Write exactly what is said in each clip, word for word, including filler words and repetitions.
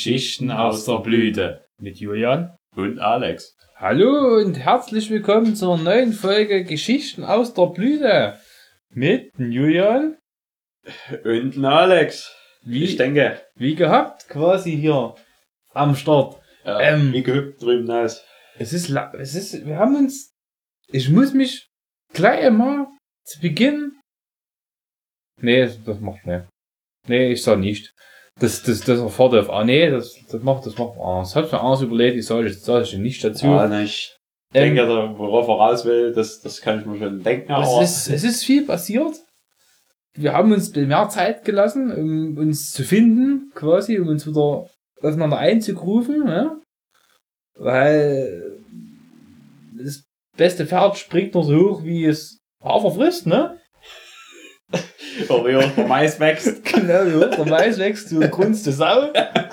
Geschichten aus der Blüte mit Julian und Alex. Hallo und herzlich willkommen zur neuen Folge Geschichten aus der Blüte mit Julian und Alex. Wie, ich denke, wie gehabt quasi hier am Start. Ja, ähm, wie gehabt drüben aus. Es ist, es ist, wir haben uns, ich muss mich gleich mal zu Beginn, nee, das macht ne, nee, ich sag nicht. Das, das, das erfordert auf, ah, nee, das, das macht, das macht, ah, das hat mir alles überlegt, ich sage, das sage ich nicht dazu. Ah, ne, ich ähm, denke, worauf er raus will, das, das kann ich mir schon denken. Aber es ist, es ist viel passiert. Wir haben uns mehr Zeit gelassen, um uns zu finden, quasi, um uns wieder aufeinander einzugrufen, ne? Weil das beste Pferd springt nur so hoch, wie es Hafer frisst, ne? Oder wie der Mais wächst. Genau, wie der Mais wächst, du grunzt es Sau.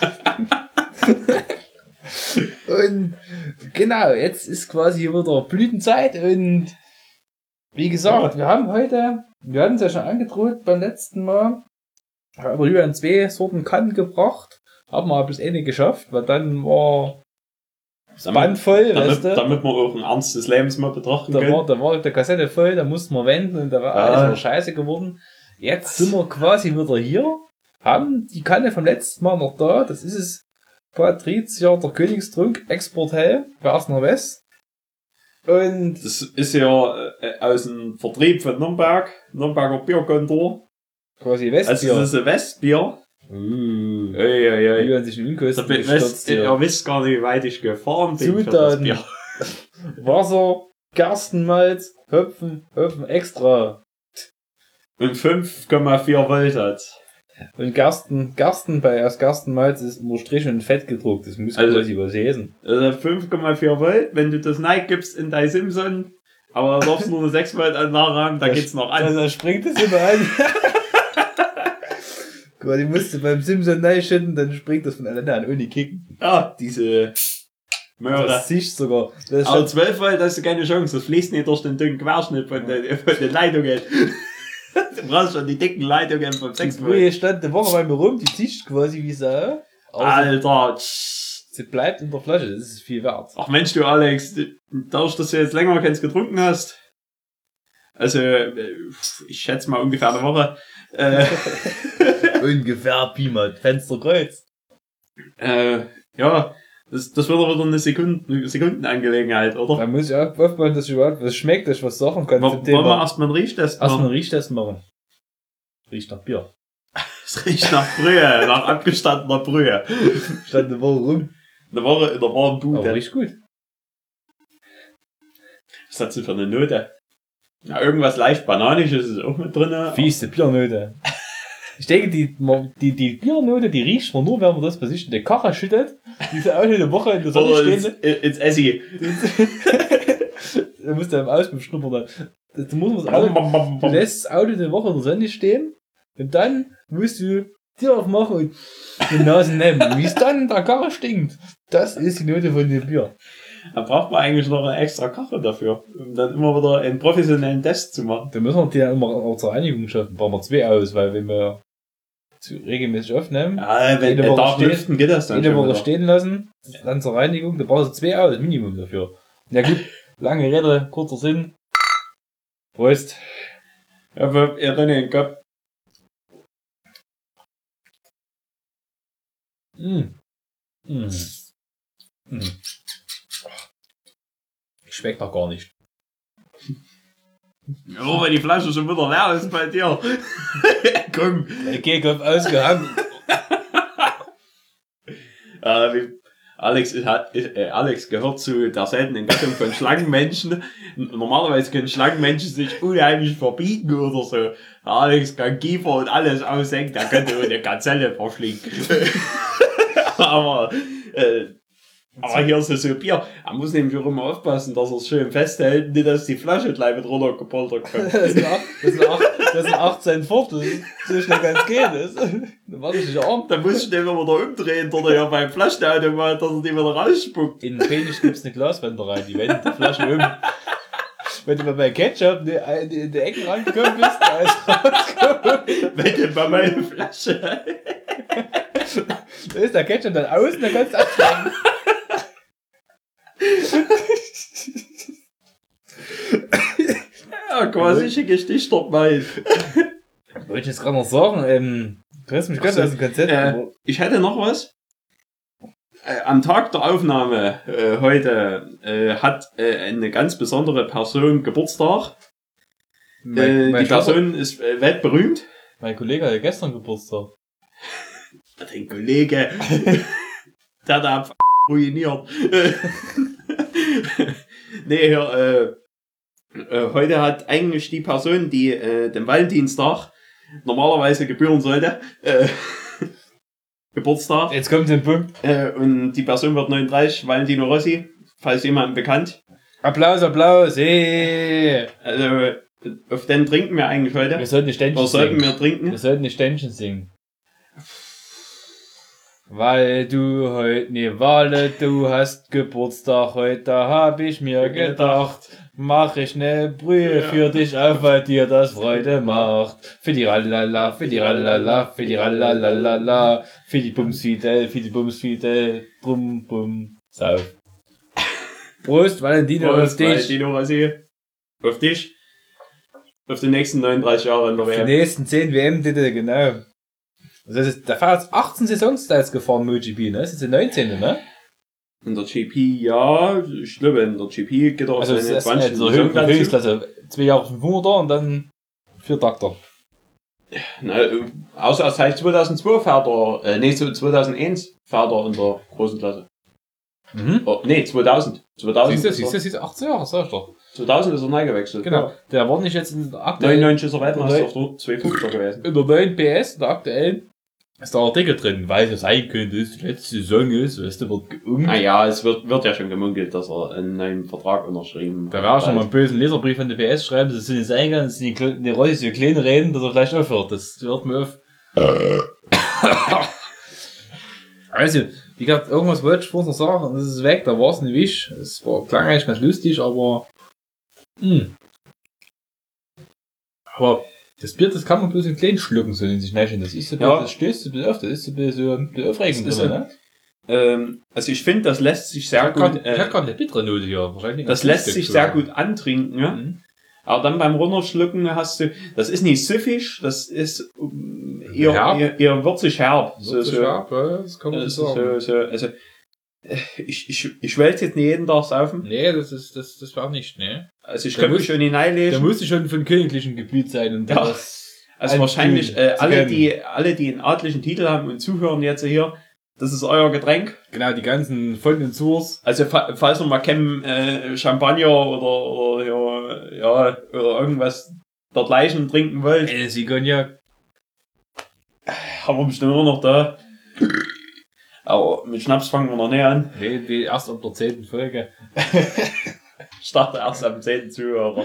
Und genau, jetzt ist quasi wieder Blütenzeit und wie gesagt, wir haben heute, wir hatten es ja schon angedroht beim letzten Mal, haben wir über zwei Sorten Kannen gebracht, haben wir aber bis Ende geschafft, weil dann war das Band voll, damit, weißt du? Damit wir auch ein Ernst des Lebens mal betrachten da können. War, da war die Kassette voll, da mussten wir wenden und da war ja. alles wieder scheiße geworden. Jetzt sind wir quasi wieder hier, haben die Kanne vom letzten Mal noch da, das ist es Patricia, der Königstrunk, Export Hell, Versner West. Und das ist ja äh, aus dem Vertrieb von Nürnberg, Nürnberger Bierkontor. Quasi Westbier. Also das ist ein Westbier. Uh, ey, ey, ey. Wie man sich in Unkosten gestürzt. Ihr wisst gar nicht, wie weit ich gefahren bin. Zutaten, für das Bier. Wasser, Gerstenmalz, Hopfen, Hopfen extra. Und fünf Komma vier Volt hat's. Und Gersten, Gersten bei aus Gerstenmalz ist immer Strich und Fett gedruckt. Das muss man also, quasi übersehen. Also fünf Komma vier Volt, wenn du das Nike gibst in dein Simson, aber da darfst du nur eine sechs Volt Anlage haben, da das geht's noch an. Also da springt es immer an. Quasi musst du beim Simson neu schütten, dann springt das von alleine an, ohne Kicken. Ja, diese Möhre. Das siehst sogar. Das aber zwölf Volt hast du keine Chance, das fließt nicht durch den dünnen Querschnitt von den, von den Leitungen. Du brauchst schon die dicken Leitungen vom sechs Volt. Die stand eine Woche bei mir rum, die zischt quasi wie Sau. Alter, sie bleibt in der Flasche, das ist viel wert. Ach Mensch, du Alex, dadurch, dass du jetzt länger keins getrunken hast, also ich schätze mal ungefähr eine Woche. Äh, ungefähr Pi mal Fensterkreuz. Äh, ja, das, das wird aber wieder eine Sekunden, Sekundenangelegenheit, oder? Da muss ich auch aufpassen, dass ich überhaupt was schmeckt, dass ich was sagen kann. Wollen wir erstmal einen Riechtest machen? Erstmal einen Riechtest machen. Riecht nach Bier. Es riecht nach Brühe, nach abgestandener Brühe. Stand eine Woche rum. Eine Woche in der warmen Bude. Aber riecht gut. Was hat sie für eine Note? Ja, irgendwas leicht Bananisches ist auch mit drin. Fiese Biernote. Ich denke, die, die, die Biernote, die riecht man nur, wenn man das bei sich in die Karre schüttet. Die ist auch eine Woche in der Sonne oder stehen. Ins, ins Essi. Da musst du im Auspuff schnuppern. Du, musst das Auto, du lässt das Auto eine Woche in der Sonne stehen und dann musst du Tür aufmachen und die Nase nehmen. Wie es dann in der Karre stinkt, das ist die Note von dem Bier. Da braucht man eigentlich noch eine extra Karre dafür, um dann immer wieder einen professionellen Test zu machen. Da müssen wir die ja immer auch zur Reinigung schaffen. Brauchen wir zwei aus, weil wenn wir zu regelmäßig aufnehmen, ja, wenn der Tag lüften, geht das dann jede Woche stehen lassen, dann zur Reinigung, da brauchst du zwei aus, Minimum dafür. Ja gut, lange Rede, kurzer Sinn. Prost. Ja, wir erinnern den Kopf. Mm. Mm. Mm. Schmeckt doch gar nicht. Ja, weil die Flasche schon wieder leer ist bei dir. Komm. Okay, komm, ausgehangen. äh, wie Alex, ist, ist, äh, Alex gehört zu der seltenen Gattung von Schlangenmenschen. Normalerweise können Schlangenmenschen sich unheimlich verbieten oder so. Alex kann Kiefer und alles aussenken, der könnte eine Gazelle verschlingen. Aber, äh, aber hier ist es so Bier. Er muss nämlich auch immer aufpassen, dass er es schön festhält, nicht dass die Flasche gleich mit runtergepoltert kommt. Das sind, acht, das, sind acht, das sind achtzehn Fort, das ist so schnell ganz geht. Das. Dann warte ich nicht arm. Dann muss ich den immer wieder umdrehen, oder ja beim Flaschenautomat, dass er die wieder rausspuckt. In Penis gibt's eine Glaswand rein, die wendet die Flasche um. Wenn du mal bei Ketchup in die, die Ecken rangekommen bist, da ist rausgekommen. Wenn du bei meiner Flasche Da ist der Ketchup dann aus und dann kannst du abschlagen. Ja, quasi schicke ich dich doch mal. Wollte ich jetzt gerade noch sagen, ähm, du hast mich ganz So, aus dem Konzept. äh, ich hätte noch was. Äh, am Tag der Aufnahme äh, heute äh, hat äh, eine ganz besondere Person Geburtstag. mein, Äh, mein die Person ist äh, weltberühmt. Mein Kollege hatte gestern Geburtstag. Den Kollege, der hat ab ruiniert. Nee, hier, äh, äh, heute hat eigentlich die Person, die äh, den Valentinstag normalerweise gebühren sollte, äh, Geburtstag. Jetzt kommt der Punkt. Äh, und die Person wird neununddreißig, Valentino Rossi, falls jemandem bekannt. Applaus, Applaus, hey. Also, auf den trinken wir eigentlich heute. Wir sollten ein Ständchen Oder sollten singen. wir trinken? Wir sollten ein Ständchen singen. Weil du heute, nee, weil du hast Geburtstag heute, da hab ich mir gedacht, mach ich ne Brühe für dich auf, weil dir das Freude macht. Für die Rallala, für die Rallala, für die Rallala, für die Bumsfidel, für die Bumsfidel, bum, bum, sauf. Prost, Valentino, auf dich. Valentino Rossi. Auf dich. Auf die nächsten neununddreißig Jahre in der Die W M. nächsten zehn W M-Titel, genau. Also das ist, da fährt jetzt achtzehn Saisons da jetzt gefahren, MotoGP, ne? Das ist die neunzehnte, ne? In der G P, ja, ich glaube, in der G P geht auch Also das seine ist zwanzig also Höchst, Höchstklasse. Zwei Jahre fünfhunderter und dann vier Takter. Na, äh, außer seit zweitausendzwei fährt er, äh, nee, so zweitausendeins fährt er in der großen Klasse. Mhm. Oh, nee, zweitausend. zweitausend Siehst du, ist siehst er- du, siehst du, achtzehn Jahre, sag ich doch. zweitausend ist er neu gewechselt. Genau. Der war nicht jetzt in der aktuellen, neunundneunzig ist er Weltmeister Neun- auf der zweihundertfünfziger gewesen. in der neuen P S, in der aktuellen, ist der Artikel drin, weil es sein könnte, dass die letzte Saison ist, weißt du, wird geungt. Naja, es wird, wird ja schon gemunkelt, dass er einen neuen Vertrag unterschrieben Da wäre schon mal einen bösen Leserbrief an die P S schreiben, das sind jetzt eingegangen, das sind die, Kle- die Rollis, die kleinen reden, dass er vielleicht aufhört. Das hört mir auf. Also, wie gesagt, irgendwas wollte ich vorhin noch sagen und das ist weg, da war es nicht wisch. Es war, klang eigentlich ganz lustig, aber, mh. Aber, das Bier, das kann man bloß in kleinen schlucken, so in sich näschen. Das ist so, Ja. das stößt so ein bisschen auf, das ist so ein bisschen, so ein bisschen aufregend Das ist drin, so- ne? Ähm, also ich finde, das lässt sich Ich sehr hab gut, grad- ich äh, hab grad eine bittere Note hier, wahrscheinlich. das ein lässt Stück sich so. sehr gut antrinken, ja. Mhm. Aber dann beim Runterschlucken hast du, das ist nicht süffig, das ist ähm, eher, Herb. eher, eher würzig herb. So, so, scharf, ja, das kann man Das so ist sagen. so, so, also, äh, ich, ich, ich will jetzt nicht jeden Tag saufen. Nee, das ist, das, das war nicht, ne? Also ich Da könnte muss- mich schon Der hineinlesen. musste schon von königlichem Gebiet sein und Ja. das. Also ein wahrscheinlich, Gefühl äh, zu alle, kennen. die, alle, die einen adlichen Titel haben und zuhören jetzt hier, das ist euer Getränk. Genau, die ganzen von den Tours. Also, fa- falls ihr mal kein äh, Champagner oder, oder, ja, ja, oder irgendwas dergleichen trinken wollt, Äh, sie können ja. haben wir bestimmt immer noch da. Aber mit Schnaps fangen wir noch näher an. Nee, die erst ab der zehnten Folge. Ich dachte erst am zehnten Zuhörer.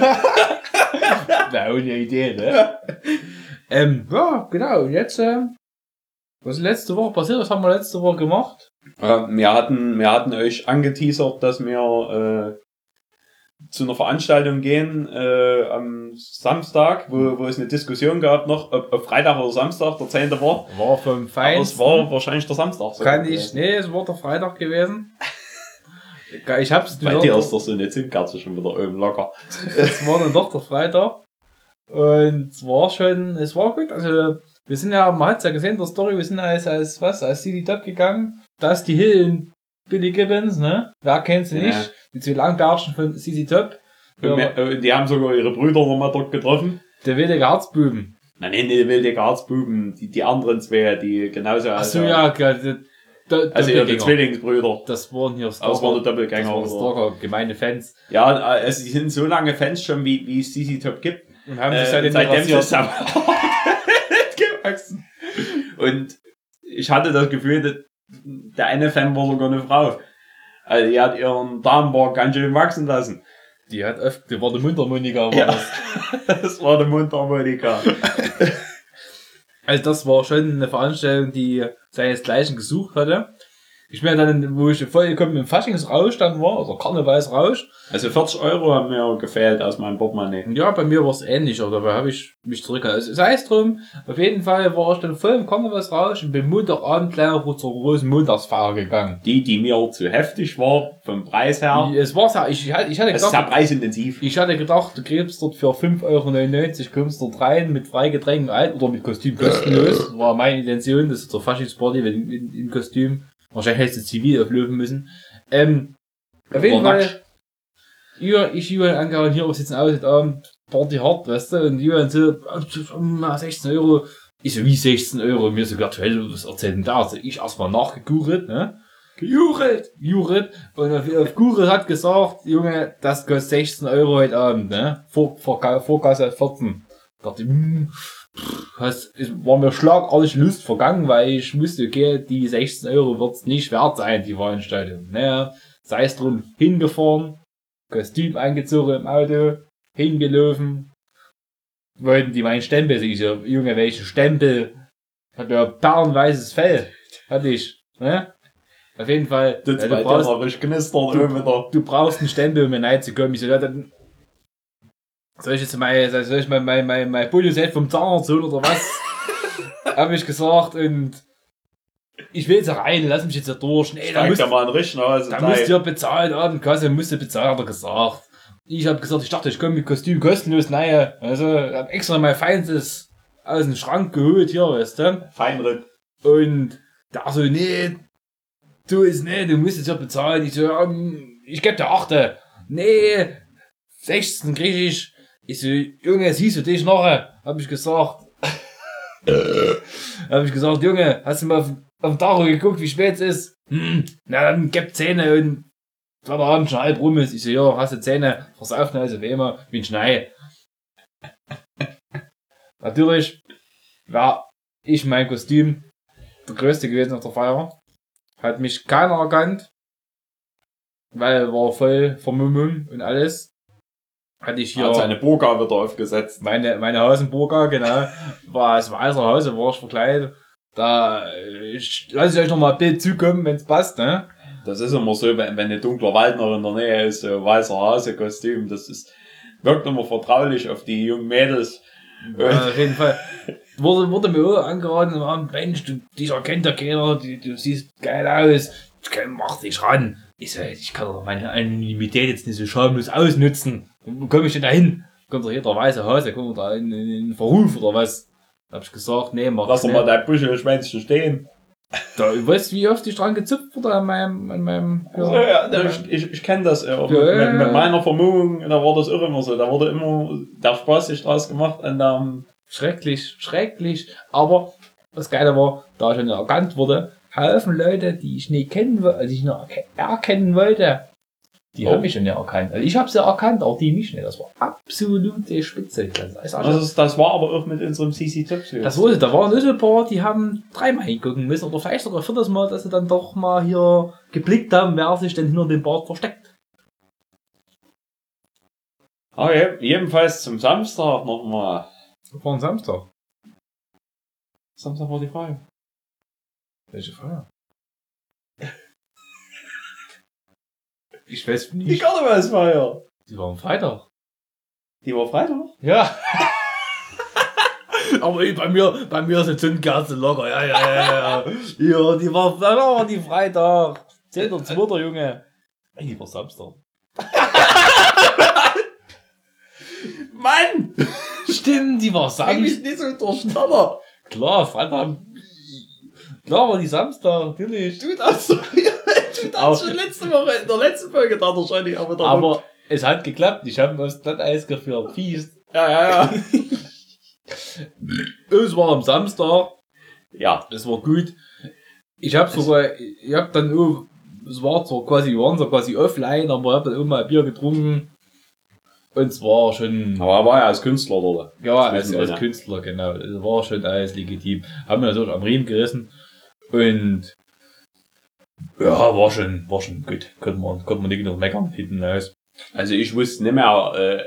Na, ohne Idee, ne? ähm, ja, genau. Und jetzt, äh, was ist letzte Woche passiert? Was haben wir letzte Woche gemacht? Äh, wir, hatten, wir hatten euch angeteasert, dass wir äh, zu einer Veranstaltung gehen äh, am Samstag, wo, wo es eine Diskussion gab noch, ob, ob Freitag oder Samstag der zehnte war. War vom Aber Feind. es war wahrscheinlich der Samstag. so Kann gewesen. ich, nee, es war der Freitag gewesen. Ich hab's Bei gehört, dir ist doch so eine Zimtkerze schon wieder oben locker. es war dann doch der Freitag. Und es war schon, es war gut. Also, wir sind ja, man hat's ja gesehen in der Story, wir sind als, als, was, als C D Top gegangen. Da ist die Hill und Billy Gibbons, ne? Wer kennt sie Ja. nicht? Die zwei Langbärtchen von C D Top. Und wir, äh, die haben sogar ihre Brüder nochmal dort getroffen. Der wilde Herzbuben. Nein, nein, die wilde Garzbuben, die, die anderen zwei, die genauso Ach so, ja, klar, die, die, Also ihre Doppelgänger. Zwillingsbrüder. Das waren hier Das waren die Stalker. Doppelgänger. Das waren oder- Stalker, gemeine Fans. Ja, also die sind so lange Fans schon, wie, wie es C C Top gibt. Und haben Äh, sich seitdem seitdem rasiert. ist es gewachsen. Und ich hatte das Gefühl, dass der eine Fan war sogar eine Frau. Also die hat ihren Damenbart ganz schön wachsen lassen. Die hat öfter, die war der Mundharmonika, war Ja. das. Das war der Mundharmonika. Also das war schon eine Veranstaltung, die seinesgleichen gesucht hatte. Ich bin dann, wo ich vollkommen im Faschingsrausch dann war, oder Karnevalsrausch. Also vierzig Euro haben mir gefehlt aus meinem Portemonnaie. Ja, bei mir war es ähnlich, aber da habe ich mich zurückgehalten. Also, sei es drum, auf jeden Fall war ich dann voll im Karnevalsrausch und bin Montagabend gleich zur großen Montagsfeier gegangen. Die, die mir zu heftig war, vom Preis her. Es war so, ich, ich hatte Es ist gedacht, sehr preisintensiv. ich hatte gedacht, du kriegst dort für fünf Euro neunundneunzig, kommst dort rein mit Freigetränken alt oder mit Kostüm kostenlos. War meine Intention, das ist der Faschingsparty, wenn in, in Kostüm. Wahrscheinlich hättest du zivil auflösen müssen. Ähm, auf jeden Fall, ja, ich Julian angehauen, hier, wir sitzen aus heute Abend, Party hart, weißt du, und Julian so, sechzehn Euro. Ich so, wie sechzehn Euro? Mir so virtuell, was erzählt denn da? Also ich erstmal nachgegoogelt, ne? Gejuchelt! Gejuchelt! Und auf, auf Google hat gesagt, Junge, das kostet sechzehn Euro heute Abend, ne? Vor, vor, Vorkasse vierzehn. Ich dachte, hm, hast, es war mir schlagartig Lust vergangen, weil ich wusste, okay, die sechzehn Euro wird's nicht wert sein, die Veranstaltung. Naja, sei es drum, hingefahren, Kostüm eingezogen im Auto, hingelaufen, wollten die meinen Stempel, ich so, Junge, welchen Stempel? Hat ja perlenweißes Fell, hatte ich, ne? Auf jeden Fall, Das ja, du, brauchst, du, du brauchst einen Stempel, um mir rein zu kommen. Ich so, ja, dann soll ich jetzt mal, soll ich mal mein, mein, mein Bulli-Set vom Zahnarzt holen oder was? Hab ich gesagt, und ich will jetzt rein, lass mich jetzt da durch. Nee, da musst, ja mal einen Richten aus. da musst du ja bezahlt, Abendkasse musst du bezahlen, hat er gesagt. Ich hab gesagt, ich dachte, ich komme mit Kostüm kostenlos rein. Also, hab extra mein Feinstes aus dem Schrank geholt, hier, weißt du. Feinripp. Und da so, nee, du ist, nee, du musst jetzt ja bezahlen. Ich so, ja, ich geb dir achte. Nee, sechzehn krieg ich. Ich so, Junge, siehst du dich nachher? Hab ich gesagt. Hab ich gesagt, Junge, hast du mal auf, auf den Tacho geguckt, wie spät es ist? Hm, na dann gib Zähne und wenn der Abend schon halb rum ist. Ich so, ja, hast du Zähne? Versaufen also wie immer, wie ein Schnei. Natürlich war ich mein Kostüm der Größte gewesen auf der Feier. Hat mich keiner erkannt, weil war voll Vermummung und alles. Hatte ich hier hat seine Burka wieder aufgesetzt. Meine, meine Hausenburga, genau. War es weißer Hause, war ich verkleidet. Da lasse ich euch noch mal ein Bild zukommen, wenn es passt, ne? Das ist immer so, wenn, wenn ein dunkler Wald noch in der Nähe ist, so weißer Hase-Kostüm, das ist, wirkt immer vertraulich auf die jungen Mädels. Ja, auf jeden Fall. Wurde, wurde mir auch angeraten, Mensch, du, dich erkennt ja keiner, du, du siehst geil aus, mach dich ran. Ich so, ich kann doch meine Anonymität jetzt nicht so schamlos ausnutzen. Wo komme ich denn da hin? Kommt doch hier der weiße Hase, kommt da in, in, in Verruf oder was? Da hab ich gesagt, nee, mach Lass doch mal dein Büschelschwänzchen stehen. Da, weißt du, wie oft ich dran gezupft wurde an meinem, an meinem, ja. Also, ja, ja, ich, ich, ich kenne das, ja. Ja, mit, ja. mit meiner Vermummung, da war das auch immer so. Da wurde immer der Spaß sich draus gemacht an der, schrecklich, schrecklich. Aber das Geile war, da ich schon erkannt wurde, Haufen Leute, die ich nicht kennen wollte, also ich noch erkennen wollte, die oh. haben mich schon nicht erkannt. Also ich habe sie erkannt, auch die mich nicht. Das war absolute Spitze. Das, also das war aber auch mit unserem C C Top so. Das wurde, da waren nur so ein paar, die haben dreimal hingucken müssen oder vielleicht sogar viertes Mal, dass sie dann doch mal hier geblickt haben, wer sich denn hinter dem Bart versteckt. Okay, jedenfalls zum Samstag nochmal. War ein Samstag. Samstag war die Frage. Welche Feier? Ich weiß nicht. Die Karnevalsfeier. Die war am Freitag. Die war Freitag? Ja. Aber bei mir, bei mir ist eine Zündkerze locker. Ja, ja, ja, ja. Ja, die war, da war die Freitag. zehnter zweiter Junge. Ey, die war Samstag. Mann! Stimmt, die war Samstag. Ich bin nicht so durcheinander. Klar, Freitag. Klar war die Samstag, natürlich. Du das, du das schon letzte Woche, in der letzten Folge da wahrscheinlich auch wieder. Aber rum. Es hat geklappt, ich habe das Glatteis geführt. Fies. Ja, ja, ja. Es war am Samstag. Ja. Es war gut. Ich hab sogar, ich hab dann auch, es war zwar quasi, wir waren so quasi offline, aber ich hab dann auch mal ein Bier getrunken. Und es war schon... Aber er war ja als Künstler, oder? Ja, als, als Künstler, genau. Es war schon alles legitim. Haben wir natürlich am Riemen gerissen. Und ja, war schon, war schon gut. Konnte man, konnte man nicht noch meckern hinten aus. Also ich wusste nicht mehr, äh,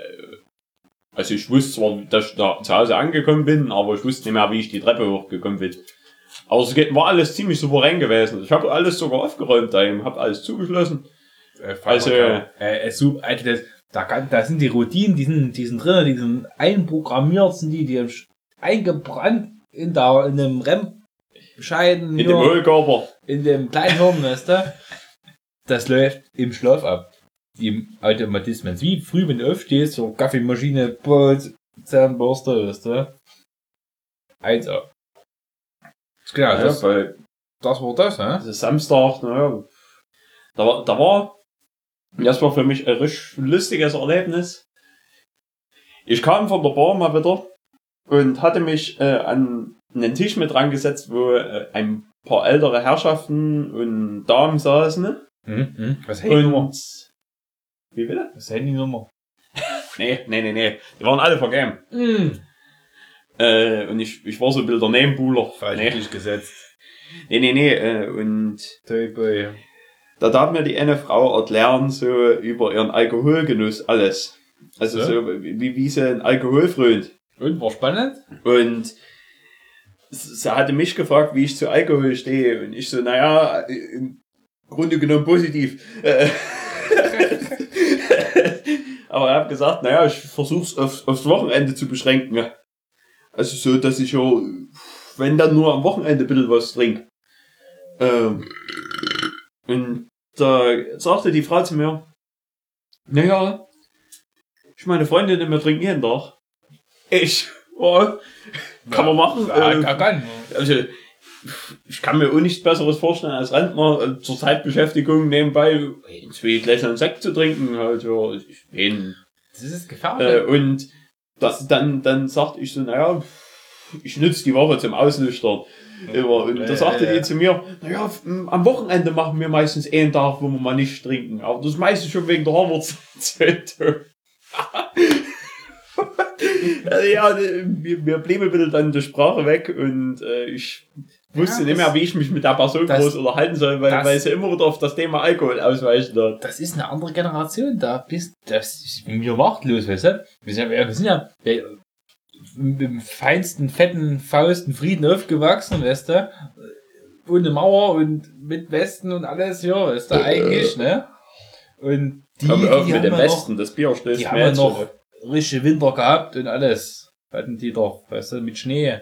also ich wusste zwar, dass ich da zu Hause angekommen bin, aber ich wusste nicht mehr, wie ich die Treppe hochgekommen bin. Aber es geht- war alles ziemlich souverän gewesen. Ich habe alles sogar aufgeräumt daheim, habe alles zugeschlossen. Äh, Also- äh, äh, so, Alter, das, da, kann, da sind die Routinen, die sind, die sind drin, die sind einprogrammiert, sind die, die haben sch- eingebrannt in, der, in dem REM-Scheiden, In dem Hohlkörper. in dem kleinen Hirn, weißt du? Das läuft im Schlaf ab. Im Automatismen. Wie früh, wenn du aufstehst, so Kaffeemaschine, Brot, Zahnbürste, weißt du? Eins ab. Genau, Ja, das, weil das war das, ne? das ist Samstag, naja. Da war, da war, das war für mich ein richtig lustiges Erlebnis. Ich kam von der Bar mal wieder und hatte mich äh, an einen Tisch mit dran gesetzt, wo äh, ein paar ältere Herrschaften und Damen saßen. Ne? Mhm, mhm. Was Handynummer? Und wie bitte? Was Handynummer? Nee, nee, nee, nee. Die waren alle vergeben. Mhm. Äh, und ich, ich war so ein bisschen der Nebenbuhler. Nee, Falsch gesetzt. nee, nee, nee. Äh, und Toyboy. da darf mir die eine Frau erklären, so über ihren Alkoholgenuss alles. Also So? so, wie, wie sie ein Alkohol frönt. Und, war spannend? Und sie hatte mich gefragt, wie ich zu Alkohol stehe. Und ich so, naja, im Grunde genommen positiv. Äh, Aber er hat gesagt, naja, ich versuch's auf, aufs Wochenende zu beschränken. Also so, dass ich ja, wenn dann nur am Wochenende ein bisschen was trinke. Ähm, und da sagte die Frau zu mir, naja, ich meine Freundin immer trinken jeden Tag. Ich, oh, kann man machen. Ja, äh, kann, kann. Also, ich kann mir auch nichts Besseres vorstellen als Rentner äh, zur Zeitbeschäftigung nebenbei zwei Gläser Sekt zu trinken. Also, ich bin, Das ist äh, gefährlich. und das, dann, dann sagte ich so, naja, ich nutze die Woche zum Auslüchtern. Immer. Und da sagte die zu mir, naja, m, am Wochenende machen wir meistens einen Tag, wo wir mal nicht trinken. Aber das ist meistens schon wegen der Harvard-Zeitung. Also ja, mir, mir blieb ein bisschen dann die Sprache weg und äh, ich wusste Ja, nicht das- mehr, wie ich mich mit der Person das- groß unterhalten soll, weil, das- weil sie immer wieder auf das Thema Alkohol ausweichen hat. Das ist eine andere Generation, da bist das ist mir machtlos, weißt du? Wir sind ja, wir sind ja wir, mit dem feinsten, fetten, fausten Frieden aufgewachsen, weißt du? Ohne Mauer und mit Westen und alles, ja, weißt du, eigentlich, ne? Und die, Komm auf die mit dem haben ja Westen, das Bier noch, stößt die haben mir ja jetzt noch schon. richtige Winter gehabt und alles. Hatten die doch, weißt du, mit Schnee.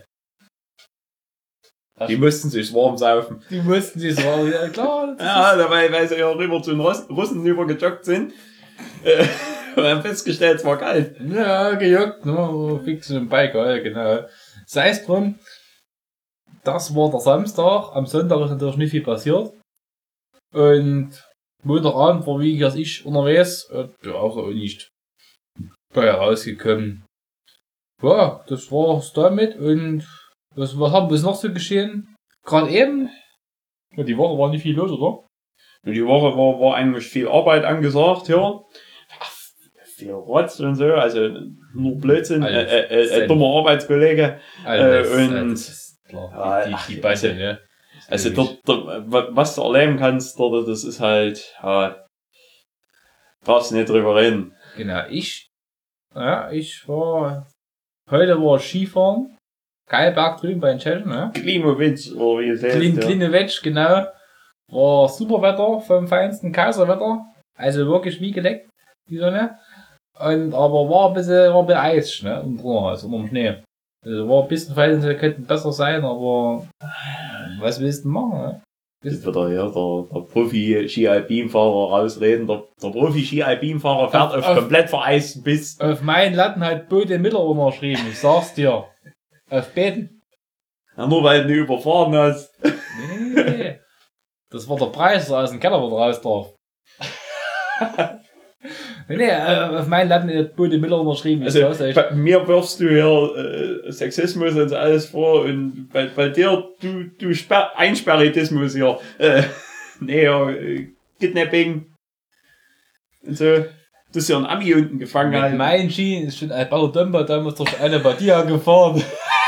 Die mussten sich warm saufen. Die mussten sich so, ja klar. Das Ja, dabei, weil sie ja rüber zu den Russen, Russen rübergejoggt sind. Äh, und haben festgestellt, es war kalt. Ja, gejuckt, ne, fix im Bike, ja, genau. Sei es drum, das war der Samstag, am Sonntag ist natürlich nicht viel passiert. Und Montagabend war, wie gesagt, ich unterwegs, und ja, auch so nicht bei herausgekommen. Ja, das war's damit, und was, was haben wir noch so geschehen? Gerade eben? Ja, die Woche war nicht viel los, oder? Und die Woche war, war eigentlich viel Arbeit angesagt, ja. Viel Rotz und so, also nur Blödsinn, äh, Alles äh, äh, Sinn. dummer Arbeitskollege. Alles, und- das ist klar, Ja, die, ach, die, die Bande, also- ne? Also dort, dort, wa- was du erleben kannst dort, das ist halt, ja, brauchst nicht drüber reden. Genau, ich, ja, ich war, heute war Skifahren, Geilberg drüben bei den Tschechen, ne? Klimowitz, oder wie es heißt. Klein, ja. kleine Wetsch, genau, war super Wetter, vom feinsten Kaiserwetter, also wirklich wie geleckt, die Sonne, und, aber war ein bisschen, war ein bisschen Eis, ne, und drunter, also unter dem Schnee. Also war ein bisschen Verhältnisse könnten besser sein, aber, was willst du machen, ne? Jetzt wird er hier der, der Profi-Ski-Alpin-Fahrer rausreden. Der, der Profi-Ski-Alpin-Fahrer fährt Auf- auf, auf- komplett vereisten Biss. Auf meinen Latten hat Bode Miller unterschrieben, ich sag's dir. Auf Beten. Ja, nur weil du ihn überfahren hast. Nee. Das war der Preis, der aus dem Keller wieder raus darf. nee, nee, äh, auf meinen Laden hat Bode Miller unterschrieben. Also, Also, ich bei mir wirfst du hier äh, Sexismus und so alles vor und bei, bei dir, du, du Sper Einsperitismus hier. Äh, nee, ja, äh, Kidnapping und so. Du hast ja einen Ami unten gefangen. mit Halt. meinen Schienen ist schon ein Baller Dumper damals durch eine Badia gefahren.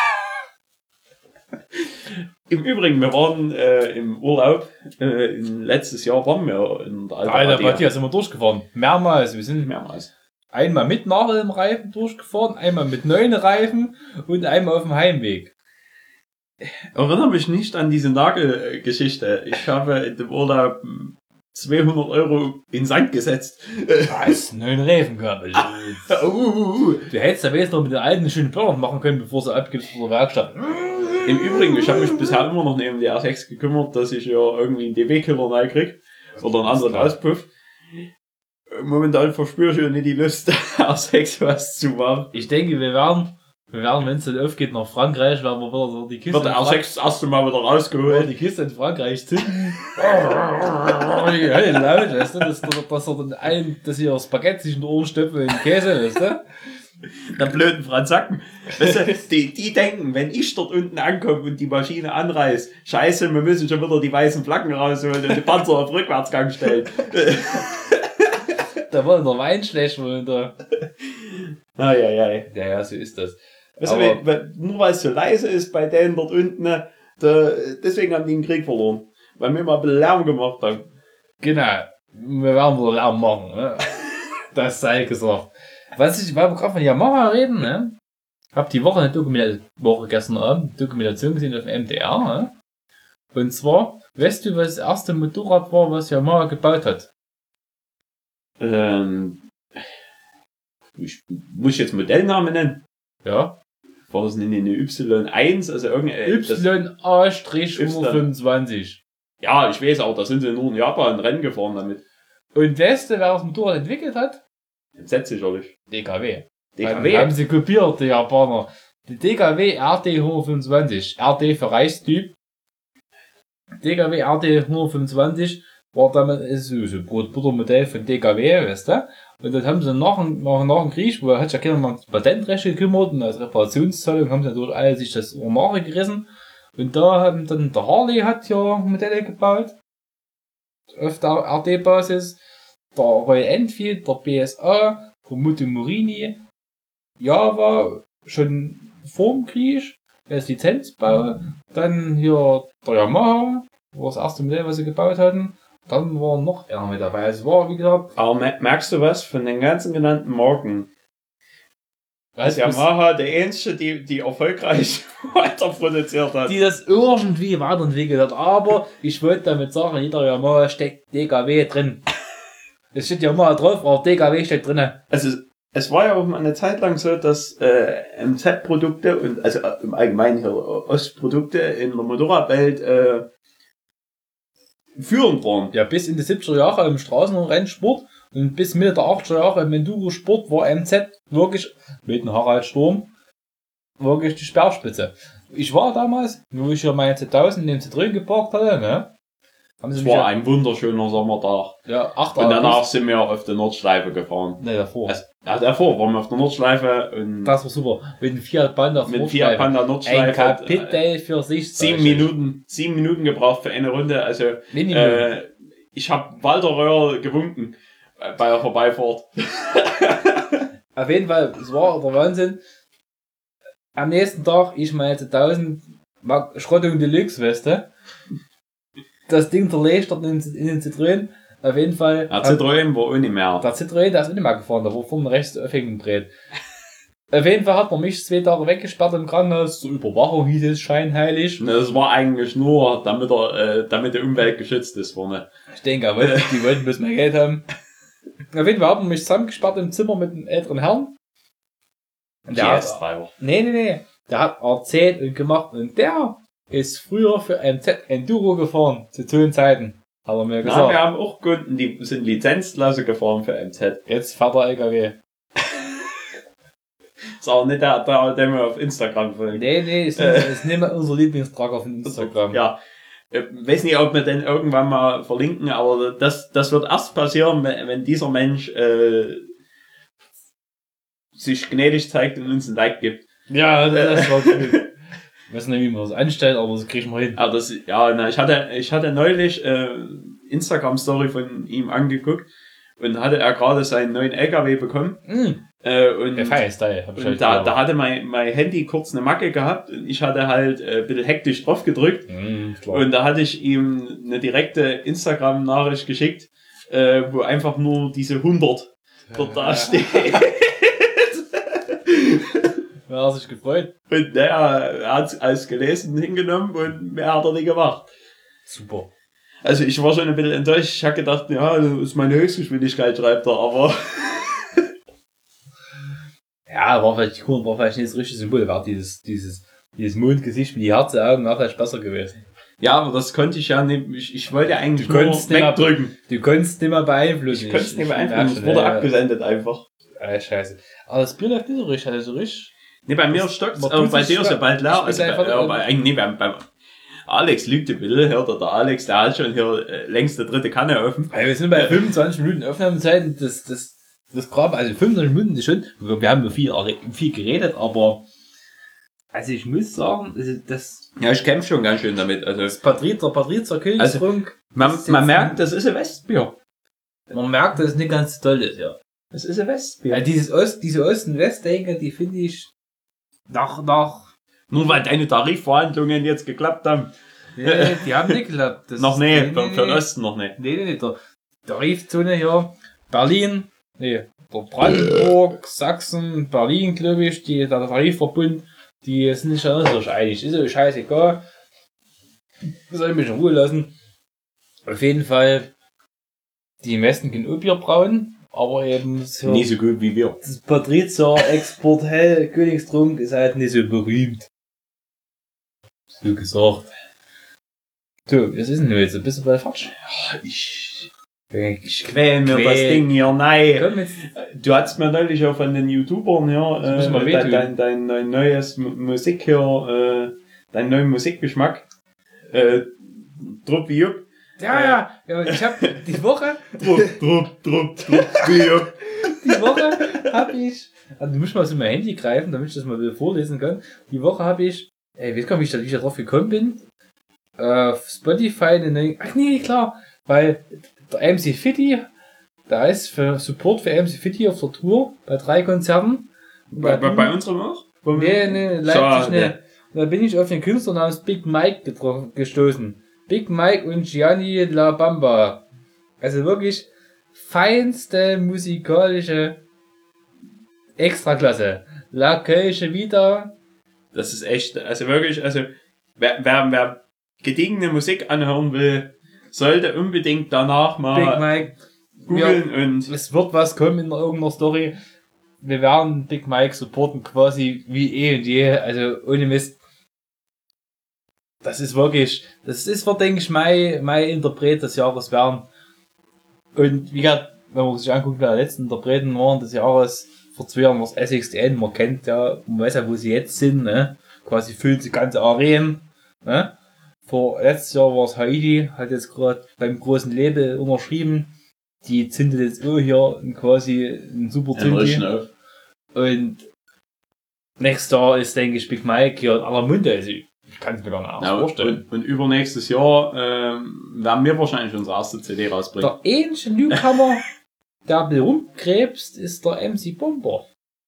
Im Übrigen, wir waren äh, im Urlaub. Äh, in, letztes Jahr waren wir in der alten Alter, Badia. Badia sind wir durchgefahren. Mehrmals. Wir sind Mehrmals. einmal mit nach dem Reifen durchgefahren, einmal mit neuen Reifen und einmal auf dem Heimweg. erinnere mich nicht an diese Nagelgeschichte. Ich habe in dem Urlaub zweihundert Euro in Sand gesetzt. Was? Neun Reifenkabel. uh, uh, uh. Du hättest ja wenigstens noch mit den alten schönen Börner machen können, bevor sie abgibst von der Werkstatt. Im Übrigen, ich habe mich bisher immer noch neben die R sechs gekümmert, dass ich ja irgendwie einen D B-Killer neu krieg. Oder einen anderen Auspuff. Momentan verspüre ich ja nicht die Lust, R sechs was zu machen. Ich denke, wir werden, wir werden, wenn es dann aufgeht, nach Frankreich, werden wir wieder so die Kiste. Wird der R sechs das erste Mal wieder rausgeholt. Die Kiste in Frankreich zünden. Hey, laut, weißt du, dass, dass er dann ein, dass hier Spaghetti sich in den Ohren stöpfen und Käse, weißt du? Der blöden Franzacken. Weißt du, die, die denken, wenn ich dort unten ankomme und die Maschine anreißt, scheiße, wir müssen schon wieder die weißen Flaggen rausholen und den Panzer auf Rückwärtsgang stellen. Da war der Wein schlecht, wo der. Eieiei. Ja, ja, so ist das. Weißt du, weil, weil, nur weil es so leise ist bei denen dort unten, da, deswegen haben die den Krieg verloren. Weil wir mal ein bisschen Lärm gemacht haben. Genau. Wir werden wohl Lärm machen, ne? Das sei gesagt. Was ich, weil wir gerade von Yamaha reden, ne? Hab die Woche eine Dokumentation, Woche gestern Abend, Dokumentation gesehen auf M D R, ne? Und zwar, weißt du, was das erste Motorrad war, was Yamaha gebaut hat? Ähm, ich, muss ich jetzt Modellnamen nennen? Ja. War das nicht eine Y eins, also irgendein... Y A hundertfünfundzwanzig. Ja, ich weiß, aber da sind sie nur in Japan ein Rennen gefahren damit. Und weißt du, wer das Motorrad entwickelt hat? M Z sicherlich. D K W. D K W? Haben sie kopiert, die Japaner. Die D K W R D hundertfünfundzwanzig. R D für Reichstyp. D K W R D hundertfünfundzwanzig war damit ist so ein Brot-Butter-Modell von D K W, weißt du? Und dann haben sie nach, nach, nach dem Krieg, wo hat ja keiner mal Patentrecht gekümmert und als Reparationszahlung haben sie natürlich alle sich das Ohrmare gerissen. Und da haben dann der Harley hat ja Modelle gebaut. Auf der R D-Basis. Der Royal Enfield, der B S A, der Moto Morini, Java, schon vorm Krieg, als Lizenzbau, dann hier der Yamaha, war das erste Modell, was sie gebaut hatten, dann war noch einer mit dabei, es war, wie gesagt... Aber merkst du was von den ganzen genannten Marken? Was Yamaha, der einzige, die, die erfolgreich weiter produziert hat. Die das irgendwie weiterentwickelt hat, aber ich wollte damit sagen, jeder Yamaha steckt D K W drin. Es steht ja mal drauf, aber D K W steht drin. Also, es war ja auch mal eine Zeit lang so, dass äh, M Z-Produkte und, also äh, im Allgemeinen hier Ostprodukte in der Motorradwelt äh, führend waren. Ja, bis in die siebziger Jahre im Straßen- und Rennsport und bis Mitte der achtziger Jahre im Enduro-Sport war M Z wirklich, mit dem Harald Sturm, wirklich die Speerspitze. Ich war damals, wo ich ja meine zweitausend in den Citroën geparkt hatte, ne? Haben sie Es mich war ja, ein wunderschöner Sommertag. ja, acht Und danach sind wir auf der Nordschleife gefahren. Ne, davor. Also, ja, davor waren wir auf der Nordschleife und Das war super. Mit dem Fiat Panda mit Fiat Panda Ein Nordschleife. Kapitel für sich. Sieben Minuten, sieben Minuten gebraucht für eine Runde. Also Minimum. äh, ich habe Walter Röhr gewunken äh, bei der Vorbeifahrt. Auf jeden Fall, es war der Wahnsinn. Am nächsten Tag, ich meine tausend Schrottung Deluxe, weißt du? Das Ding zerlegt dort in, in den Citroën. Auf jeden Fall. Der Citroën war auch nicht mehr. Der Citroën, der ist auch nicht mehr gefahren, der war vorne rechts aufhängen gedreht. Auf jeden Fall hat man mich zwei Tage weggesperrt im Krankenhaus. Zur Überwachung hieß es scheinheilig. Das war eigentlich nur, damit, er, äh, damit die Umwelt geschützt ist vorne. Ich denke, aber die wollten bloß mehr Geld haben. Auf jeden Fall hat man mich zusammengesperrt im Zimmer mit einem älteren Herrn. Und der Yes, hat, nee, nee, nee. Der hat erzählt und gemacht und der ist früher für M Z Enduro gefahren, zu tollen Zeiten. Hat er mir gesagt. Ja, wir haben auch Kunden, die sind Lizenzklasse gefahren für M Z. Jetzt fährt der L K W. Ist auch nicht der, der, der wir auf Instagram folgen. Nee, nee, ist, nicht, ist nicht mehr unser Lieblingstrager von Instagram. Ja. Ich weiß nicht, ob wir den irgendwann mal verlinken, aber das, das wird erst passieren, wenn, wenn dieser Mensch äh, sich gnädig zeigt und uns ein Like gibt. Ja, das war gut. Ich weiß nicht, wie man das anstellt, aber das kriegen wir hin. Aber das, ja, na, ich hatte, ich hatte neulich äh, Instagram-Story von ihm angeguckt und hatte er gerade seinen neuen L K W bekommen. Mm. Äh, und Der Feierstyle, hab ich und halt da, gedacht. da hatte mein, mein Handy kurz eine Macke gehabt und ich hatte halt äh, ein bisschen hektisch drauf gedrückt. Mm, klar. Und da hatte ich ihm eine direkte Instagram-Nachricht geschickt, äh, wo einfach nur diese hundert dort da steht. Wer hat sich gefreut? Und naja, er hat es als gelesen hingenommen und mehr hat er nicht gemacht. Super. Also ich war schon ein bisschen enttäuscht. Ich habe gedacht, ja, das ist meine Höchstgeschwindigkeit, schreibt er, aber... Ja, war vielleicht, cool, war vielleicht nicht das richtige Symbol, war dieses, dieses, dieses Mondgesicht mit die Herzenaugen, war vielleicht besser gewesen. Ja, aber das konnte ich ja nicht, ich, ich wollte eigentlich Du nur konntest nicht mehr- wegdrücken. Du konntest nicht mehr beeinflussen. Ich konnte es nicht mehr merk einfach, es schon, wurde ja, abgesendet einfach. Ja, scheiße. Aber das Bier läuft nicht so richtig, also so richtig. Nee, bei mir stockt es, man aber tut bei sich dir ist ja schwer. bald leer. Ich Also bin bei, einfach- ja, bei, eigentlich, nee, beim, beim Alex lügt ein bisschen, hört er, der Alex, der hat schon hier äh, längst die dritte Kanne offen. Weil wir sind bei fünfundzwanzig Minuten Aufnahmezeit, das, das, das Grab, also fünfundzwanzig Minuten ist schon, wir, wir haben viel, viel geredet, aber, also ich muss sagen, also das, Ja, ich kämpfe schon ganz schön damit. Also das Patrizia, Patrizia Königstrunk, man, das ist man jetzt merkt, das ist ein Westbier. man merkt, dass es nicht ganz toll ist, ja. Das ist ein Westbier. Ja, dieses Ost, diese Ost-und-West-Denke, die finde ich nach, nach, Nur weil deine Tarifverhandlungen jetzt geklappt haben. nee, die haben nicht geklappt. Das noch ist- nee, nee, für, nee, für den nee. Osten noch nicht. Nee, nee, nee, der Tarifzone hier, Berlin, nee, der Brandenburg, Sachsen, Berlin, glaube ich, die, der Tarifverbund, die sind nicht so einig. Ist so scheißegal. Soll mich in Ruhe lassen. Auf jeden Fall, die im Westen können auch Bier brauen, aber eben so, Nie so gut wie wir. das Patrizia Export Hell Königstrunk ist halt nicht so berühmt. So gesagt. So, was ist denn jetzt? Bist du bei Fatsch? Ich, Ich ich quäl mir Quäl. das Ding hier, nein. komm jetzt. Du hast mir neulich ja von den YouTubern hier Das müssen wir äh, wehtun. dein, dein, dein neues M- Musik hier, äh, deinen neuen Musikgeschmack, äh, Drupp wie Jupp. Ja, ja, ja, ich hab die Woche, Drupp, Drupp, Drupp, Drupp wie Jupp. die Woche hab ich, also du musst mal so mein Handy greifen, damit ich das mal wieder vorlesen kann. Die Woche hab ich, ey, weiß gar nicht, wie ich da, wie ich da drauf gekommen bin, äh, auf Spotify eine neue, ach nee, klar, weil der M C Fitty, da ist für Support für M C Fitty auf der Tour, bei drei Konzerten. Und Bei, da bei, bin- bei unserem auch? Wo wir- Nee, nee, Leipzig, Schade. nee. Und da bin ich auf den Künstler namens Big Mike getroffen, gestoßen. Big Mike und Gianni La Bamba. Also wirklich feinste musikalische Extraklasse. La Kölsche Vita. Das ist echt, also wirklich, also wer, wer, wer gediegene Musik anhören will, sollte unbedingt danach Big mal Mike. googeln und Es wird was kommen in irgendeiner Story. Wir werden Big Mike supporten quasi wie eh und je. Also ohne Mist. Das ist wirklich, das ist, wird, denke ich, mein, mein Interpret des Jahres werden. Und wie gesagt, wenn man sich anguckt, wer die letzten Interpreten waren des Jahres, vor zwei Jahren war es S X D N, man kennt ja, man weiß ja, wo sie jetzt sind, ne? Quasi füllt die ganze Arenen, ne? Vor letztes Jahr war es Haiti, hat jetzt gerade beim großen Label unterschrieben. Die zündet jetzt auch hier quasi ein super einen Zündi. Rischen auf. Und nächstes Jahr ist, denke ich, Big Mike hier in aller Munde. Also ich kann es mir gar nicht anders Ja, vorstellen. und, und übernächstes Jahr ähm, werden wir wahrscheinlich unsere erste C D rausbringen. Der ähnliche Newcomer, der ein bisschen rumkrebst, ist der M C Bomber.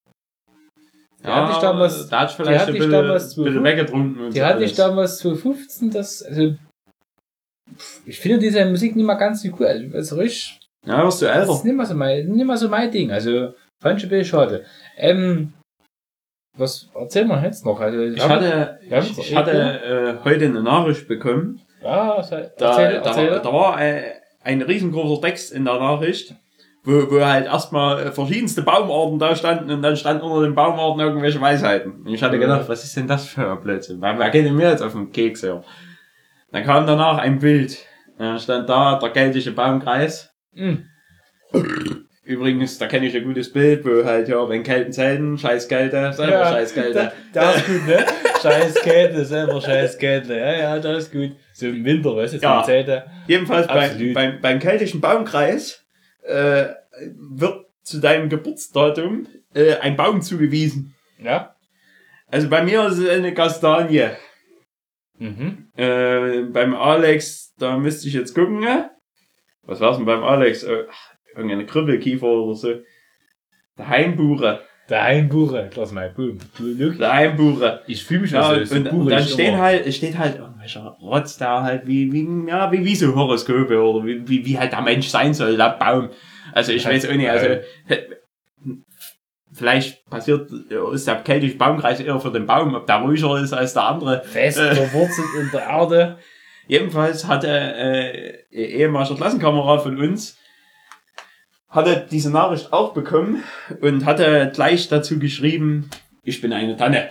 Die hatte ich damals, da hat ich die vielleicht hatte ein ich bisschen, damals bisschen zu- weggetrunken. Und die so hatte ich alles. damals zwanzig fünfzehn, das, also, pff, ich finde diese Musik nicht mal ganz so cool. Also, also richtig, Ja, wirst du das älter. ist nicht mal so mein, nicht mal so mein Ding. Also, fand ich ein bisschen schade. Ähm, was erzählen wir jetzt noch? Also, Ich hatte, Ja, ich, ich hatte äh, heute eine Nachricht bekommen. ja, erzähl, Da, erzähl, da, erzähl. war, da war äh, ein riesengroßer Text in der Nachricht, wo, wo halt erstmal äh, verschiedenste Baumarten da standen und dann stand unter den Baumarten irgendwelche Weisheiten. Und ich hatte gedacht, was ist denn das für ein Blödsinn? Wer, wer geht denn mir jetzt auf den Keks hier? Dann kam danach ein Bild. Dann stand da der keltische Baumkreis. Mhm. Übrigens, da kenne ich ein gutes Bild, wo halt, ja, wenn Kelten zelten, scheiß Kälte, selber Ja, scheiß Kälte. Da, da ist gut, ne? Scheiß Kälte, selber scheiß Kälte. Ja, ja, das ist gut. So im Winter, weißt du, Ja. ja. Zelte. Jedenfalls bei, Absolut. beim, beim keltischen Baumkreis äh, wird zu deinem Geburtsdatum äh, ein Baum zugewiesen. Ja. Also bei mir ist es eine Kastanie. Mhm. Äh, beim Alex, da müsste ich jetzt gucken. Ne? Was war's denn beim Alex? Äh, irgendeine Kribbelkiefer oder so. Der Heimbuche. Der Heimbuche. Lass mal, boom. Look. Der Heimbuche. Ich fühle mich Ja, ja so, und, so und burig dann stehen immer. halt, es steht halt irgendwelcher Rotz da halt, wie, wie, ja, wie, wie so Horoskope oder wie, wie, wie halt der Mensch sein soll, der Baum. Also ich Ja, weiß auch nicht, also, vielleicht passiert, ist der keltische Baumkreis eher für den Baum, ob der ruhiger ist als der andere. Fest verwurzelt in der Erde. Jedenfalls hatte äh, ehemaliger Klassenkamerad von uns hatte diese Nachricht auch bekommen und hatte gleich dazu geschrieben, ich bin eine Tanne.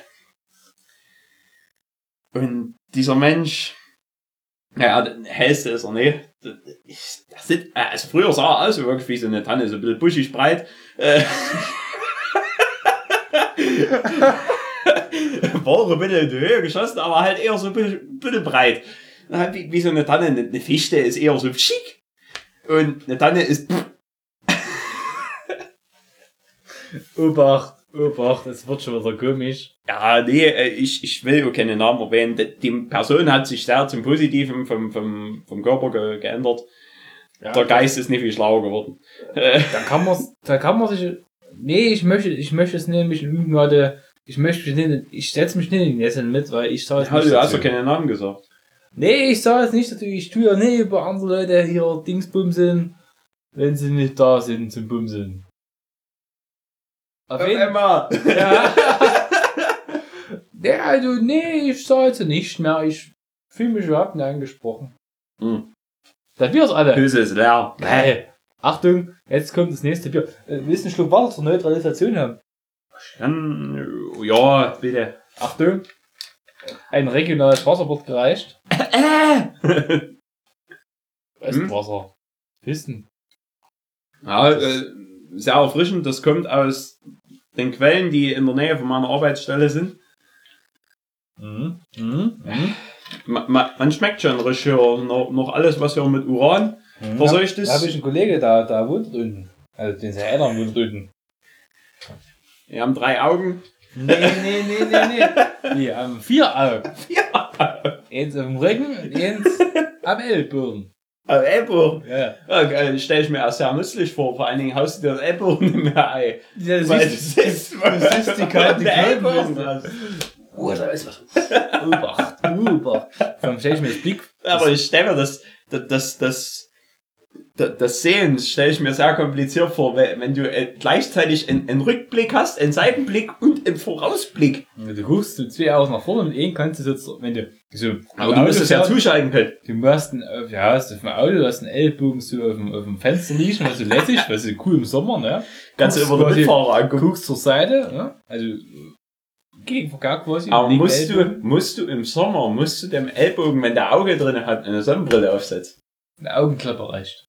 Und dieser Mensch, naja, hellste ist er nicht. Das sieht, also früher sah er aus wirklich wie so eine Tanne, so ein bisschen buschig breit. War ein bisschen in die Höhe geschossen, aber halt eher so ein bisschen, ein bisschen breit. Wie, wie so eine Tanne, eine Fichte ist eher so schick. Und eine Tanne ist... Obacht, Obacht, es wird schon wieder komisch. Ja, nee, ich, ich will auch keine Namen erwähnen. Die Person hat sich sehr zum Positiven vom, vom, vom Körper ge geändert. Ja, der Geist ist nicht viel schlauer geworden. Da kann man, da kann man sich... Nee, ich möchte, ich möchte es nämlich gerade... Ich möchte nicht, ich setze mich nicht in den Nesseln mit, weil ich sage es ja, nicht. Du hast doch keine Namen gesagt. Nee, ich sage es nicht dazu. Ich tue ja nicht über andere Leute hier Dingsbumseln, wenn sie nicht da sind zum Bumseln. Auf jeden Fall. Ja. Nee, also, nee, ich sage jetzt nicht mehr. Ich fühle mich überhaupt nicht angesprochen. Hm. Das Bier ist alle. Hüse ist leer. Hey, Achtung, jetzt kommt das nächste Bier. Äh, willst du einen Schluck Wasser zur Neutralisation haben? Dann, ja, bitte. Achtung. Ein regionales Wasser wird gereicht. Westwasser. Wissen. Ja, äh, sehr erfrischend. Das kommt aus den Quellen, die in der Nähe von meiner Arbeitsstelle sind. Mhm. Mhm. Mhm. Man, man, man schmeckt schon richtig hier noch, noch alles, was hier mit Uran mhm. verseucht ist. Da habe ich einen Kollege, da, da wohnt unten. Also den seine Eltern wohnt unten. Wir haben drei Augen. Nee, nee, nee, nee, nee. Wir haben vier Augen. Vier Augen. Eins auf dem Rücken und eins am Ellbogen. Am Ellbogen? Ja. Okay, das stelle ich mir auch sehr nützlich vor. Vor allen Dingen haust du dir den Ellbogen nicht mehr ein. Ja, das Weil ist, das ist, das ist die kalte Ellbogen. Oh, da ist was. Obacht, Obacht. Warum stelle ich mir das Blick? Aber ich stelle mir das, das, das, das Das Sehen stelle ich mir sehr kompliziert vor, wenn du gleichzeitig einen, einen Rückblick hast, einen Seitenblick und einen Vorausblick. Du guckst du zwei Augen nach vorne und einen kannst du jetzt, wenn du so. Aber du musst es ja zuschalten können. Du hast ein, ja, hast du auf dem Auto, du hast einen Ellbogen so auf dem, auf dem Fenster liegen, was so lässig, was so cool im Sommer, ne? Kannst du über den Mitfahrer angucken. Guckst zur Seite, ne? Also, gegen Verkehr quasi. Aber musst du, musst du im Sommer, musst du dem Ellbogen, wenn der Auge drin hat, eine Sonnenbrille aufsetzen? Eine Augenklappe reicht.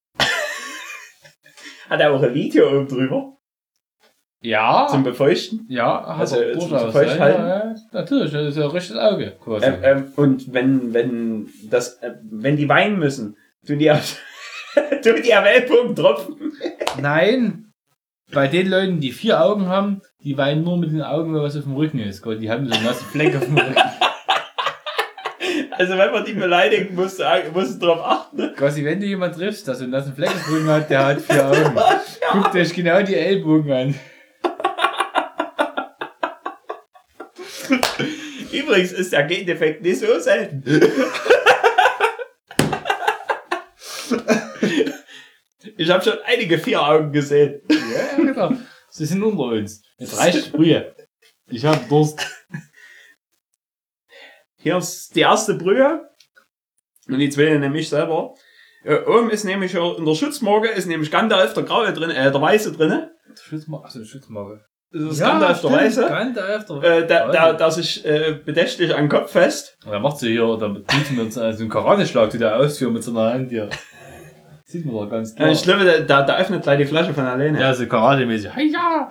Hat er auch ein Video oben drüber? Ja. Zum Befeuchten? Ja, hat also, er zum durchaus. Befeuchten Ja, ja, natürlich, das ist ja ein richtiges Auge. Quasi. Ähm, ähm, und wenn, wenn, das, äh, wenn die weinen müssen, tun die auf, tun die am Ellbogen tropfen? Nein. Bei den Leuten, die vier Augen haben, die weinen nur mit den Augen, weil was auf dem Rücken ist. Gott, die haben so einen nassen Fleck auf dem Rücken. Also wenn man die beleidigen muss, musst du darauf achten. Quasi, wenn du jemanden triffst, der so einen nassen Fleck auf dem Rücken hat, der hat vier Augen. Guckt euch genau die Ellbogen an. Übrigens ist der Gendefekt nicht so selten. Ich habe schon einige vier Augen gesehen. Ja, genau. Sie sind unter uns. Jetzt reicht Brühe. Ich habe Durst. Hier ist die erste Brühe. Und die zweite nämlich selber. Äh, oben ist nämlich in der Schutzmarke ist nämlich Gandalf der Graue drin, äh, der Weiße drin. Schutzmarke, achso, Schutzmarke. Das ist ja, Gandalf der Weiße. Gandalf der Weiße. Äh, der, der, der sich äh, bedächtlich an den Kopf fest. Und dann macht sie hier, da tut sie mit so einem Karateschlag, die der ausführt mit so einer Hand hier. Sieht man doch ganz klar. Ich glaube, der, der, der öffnet gleich die Flasche von alleine. Ja, so Karate-mäßig. Ja!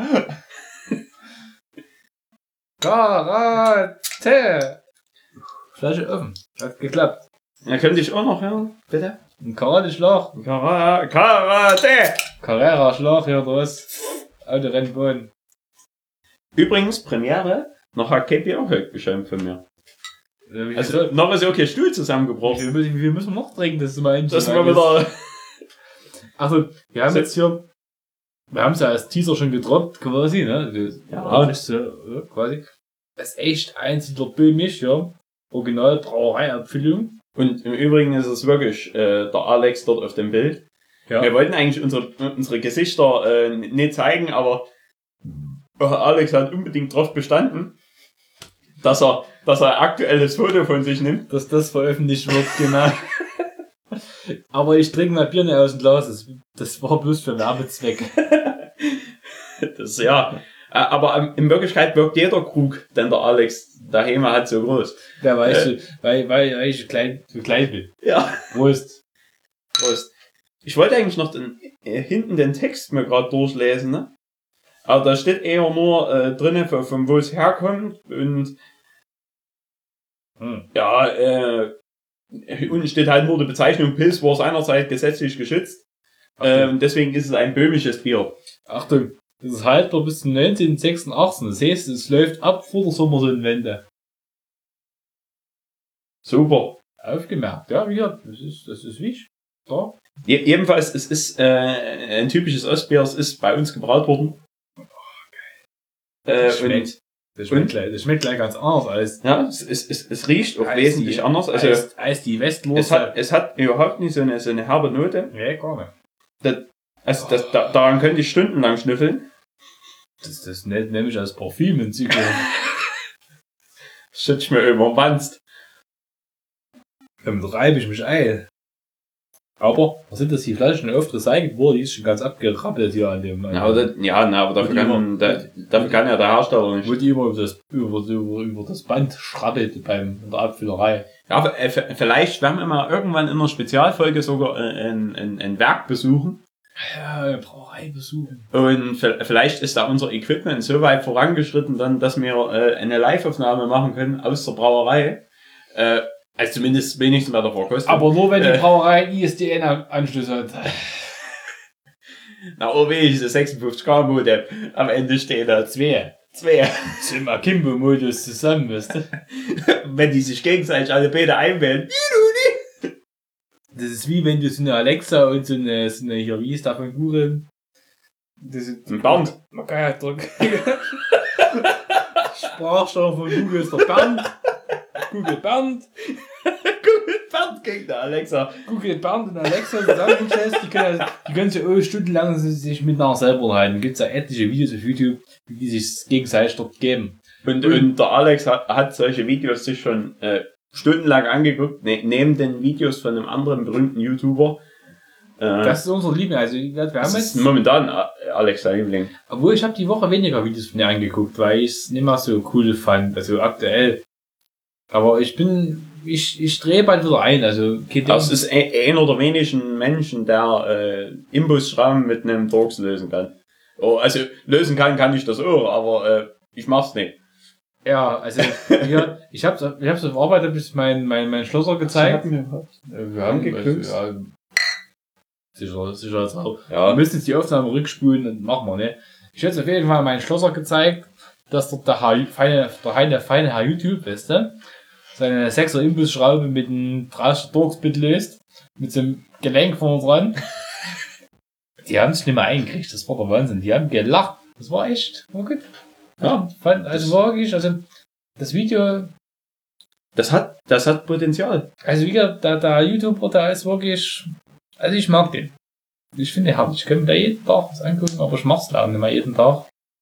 Karate! Flasche offen. Hat geklappt. Ja, könnte ich auch noch hören, bitte? Ein Karate-Schlag. Kara Karate! Carrera-Schlag hier draus. Autorennboden. Übrigens, Premiere, noch hat K P auch heute geschämt von mir. Also, noch ist ja okay Stuhl zusammengebrochen. Wie viel müssen wir noch trinken, dass du mal endlich das mal wieder. Also, wir haben jetzt hier, wir haben es ja als Teaser schon gedroppt, quasi, ne? Ja, nicht so, ja, quasi. Das ist echt einziger Böhmisch, ja. Original Brauerei-Abfüllung. Und im Übrigen ist es wirklich äh, der Alex dort auf dem Bild. Ja. Wir wollten eigentlich unsere, unsere Gesichter äh, nicht zeigen, aber Alex hat unbedingt drauf bestanden, dass er, dass er ein aktuelles Foto von sich nimmt. Dass das veröffentlicht wird, genau. Aber ich trinke mein Bier nicht aus dem Glas. Das, das war bloß für Werbezweck. Das, ja. Aber in Wirklichkeit wirkt jeder Krug, den der Alex daheim hat, so groß. Ja, weil, äh, ich, so, weil, weil, weil ich klein, so klein bin. Ja. Prost. Prost. Ich wollte eigentlich noch den, äh, hinten den Text mir gerade durchlesen, ne? Aber da steht eher nur äh, drinnen, von, von wo es herkommt. Und Hm. ja, äh, unten steht halt nur die Bezeichnung Pils war seinerzeit gesetzlich geschützt. Ähm, deswegen ist es ein böhmisches Bier. Achtung, das ist haltbar bis zum neunzehnhundertsechsundachtzig. Das heißt, es läuft ab vor der Sommersonnenwende. Super. Aufgemerkt, ja, wie das ist, das ist wichtig. Da. Je jedenfalls, es ist äh, ein typisches Ostbier, es ist bei uns gebraut worden. Oh, geil. Äh, das schmeckt, und, das schmeckt, und? gleich, das schmeckt gleich ganz anders als, ja, es, es, es, es riecht auch als wesentlich die, anders. Also, als, als die Westlose. es hat, es hat überhaupt nicht so eine, so eine herbe Note. Nee, gar nicht. Das, also, das, da, daran könnte ich stundenlang schnüffeln. Das, das nennt nämlich als Parfüm in Zyklon. Schützt mir über den Wanst. Damit reibe ich mich ein. Aber, was sind das, die Flaschen oft recycelt worden, die ist schon ganz abgerappelt hier an dem. An Ja, aber, das, ja, na, aber dafür, die kann, immer- da, dafür kann ja der Hersteller nicht. Wo die immer über das, über, über, über das Band schrabbelt beim, in der Abfüllerei. Ja, aber, äh, vielleicht werden wir mal irgendwann in einer Spezialfolge sogar äh, ein, ein, ein Werk besuchen. Ja, eine Brauerei besuchen. Und v- vielleicht ist da unser Equipment so weit vorangeschritten, dann, dass wir äh, eine Live-Aufnahme machen können aus der Brauerei. Äh, also zumindest wenigstens bei der Verkostung. Aber nur wenn die Äh. Brauerei I S D N-Anschluss hat. Na, oh weh, diese sechsundfünfzig K Modem. Am Ende steht da Zwei. zwei. Im Akimbo-Modus zusammen, weißt du? Wenn die sich gegenseitig alle beide einwählen. Das ist wie wenn du so eine Alexa und so eine, so eine hier, wie ist da von Google? Das ist Ein Band. Man kann ja drücken. Sprachsteuer von Google ist der Bernd. Google Bernd. Google Band gegen der Alexa. Google Bernd und Alexa zusammengesetzt. Die können, die können sich auch stundenlang sich miteinander selber unterhalten. Da gibt es ja etliche Videos auf YouTube, wie die sich gegenseitig dort geben. Und, und der Alex hat, hat solche Videos sich schon äh, stundenlang angeguckt, ne, neben den Videos von einem anderen berühmten YouTuber. Äh, Das ist unser Liebling. Also, wir haben das jetzt, ist momentan äh, Alex sein Liebling. obwohl ich habe die Woche weniger Videos von dir angeguckt, weil ich es nicht mehr so cool fand, also aktuell. Aber ich bin, ich, ich drehe bald wieder ein, also geht Das ist ein, einer der wenigen Menschen, der äh, Imbusschrauben mit einem Torx lösen kann. Oh, also lösen kann, kann ich das auch, aber äh, ich mach's nicht. Ja, also hier, ich hab's, ich hab's auf Arbeit, hab ich mein, mein, mein Schlosser gezeigt. mir Äh, Wir haben angeknüpft. also, ja, sicher, sicher als auch. Wir Ja, müssen jetzt die Aufnahme rückspulen und machen wir, ne? Ich hätte auf jeden Fall meinen Schlosser gezeigt, dass dort der, Herr, feine, der feine, feine Herr YouTube, weißt du, seine sechser Imbusschraube mit einem dreißiger Torx-Bit löst, mit so einem Gelenk vorne dran. Die haben es nicht mehr eingekriegt, das war der Wahnsinn. Die haben gelacht. Das war echt, war gut. Ja, fand, also war wirklich, also, das Video, das hat, das hat Potenzial. also wie gesagt, der, der YouTuber, der ist wirklich, also ich mag den. Ich finde den herrlich. Ich könnte mir da jeden Tag was angucken, aber ich mach's leider nicht mehr jeden Tag.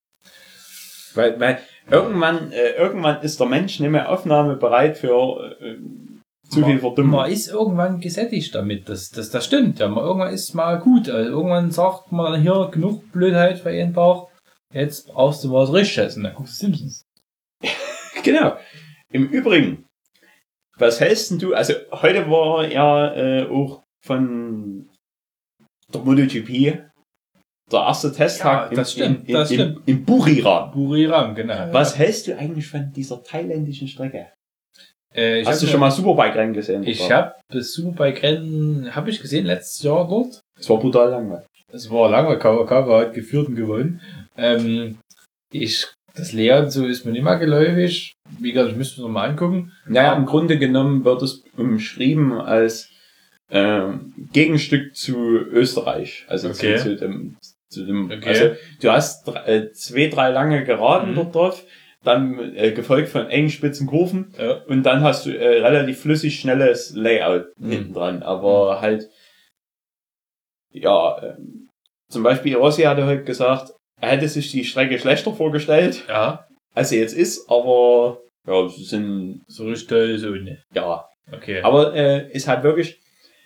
Weil, weil irgendwann, äh, irgendwann ist der Mensch nicht mehr aufnahmebereit für äh, zu viel Verdummung. Man ist irgendwann gesättigt damit, das, das, das stimmt. Ja, man, irgendwann ist mal gut. Also irgendwann sagt man dann hier genug Blödheit für jeden Tag. Jetzt brauchst du was Richtiges. Und dann guckst du Simpsons. Genau. Im Übrigen, was hältst denn du? Also heute war ja äh, auch von der MotoGP der erste Testtag Ja, das im, stimmt, im, das im, stimmt. im, im Buriram. Buriram, genau. Was hältst du eigentlich von dieser thailändischen Strecke? Äh, ich Hast du hab schon mir- mal Superbike-Rennen gesehen? Ich habe das Superbike-Rennen, habe ich gesehen, letztes Jahr dort. Es war brutal langweilig. Es war lange, Kawakawa hat geführt und gewonnen. Ähm, ich, das Lehren so ist mir nicht mehr geläufig. Wie gesagt, ich müsste mir noch mal angucken. Naja, im Grunde genommen wird es umschrieben als ähm, Gegenstück zu Österreich. Also Okay. zu, zu dem, zu dem Okay. also du hast drei, äh, zwei, drei lange Geraden Mhm. dort drauf, dann äh, gefolgt von engen spitzen Kurven Ja. und dann hast du äh, relativ flüssig schnelles Layout Mhm. hinten dran. Aber halt, ja, ähm, zum Beispiel Rossi hatte heute gesagt, er hätte sich die Strecke schlechter vorgestellt, Ja. als sie jetzt ist, aber ja, sie sind So richtig so ne. ja. Okay. Aber äh, ist halt wirklich,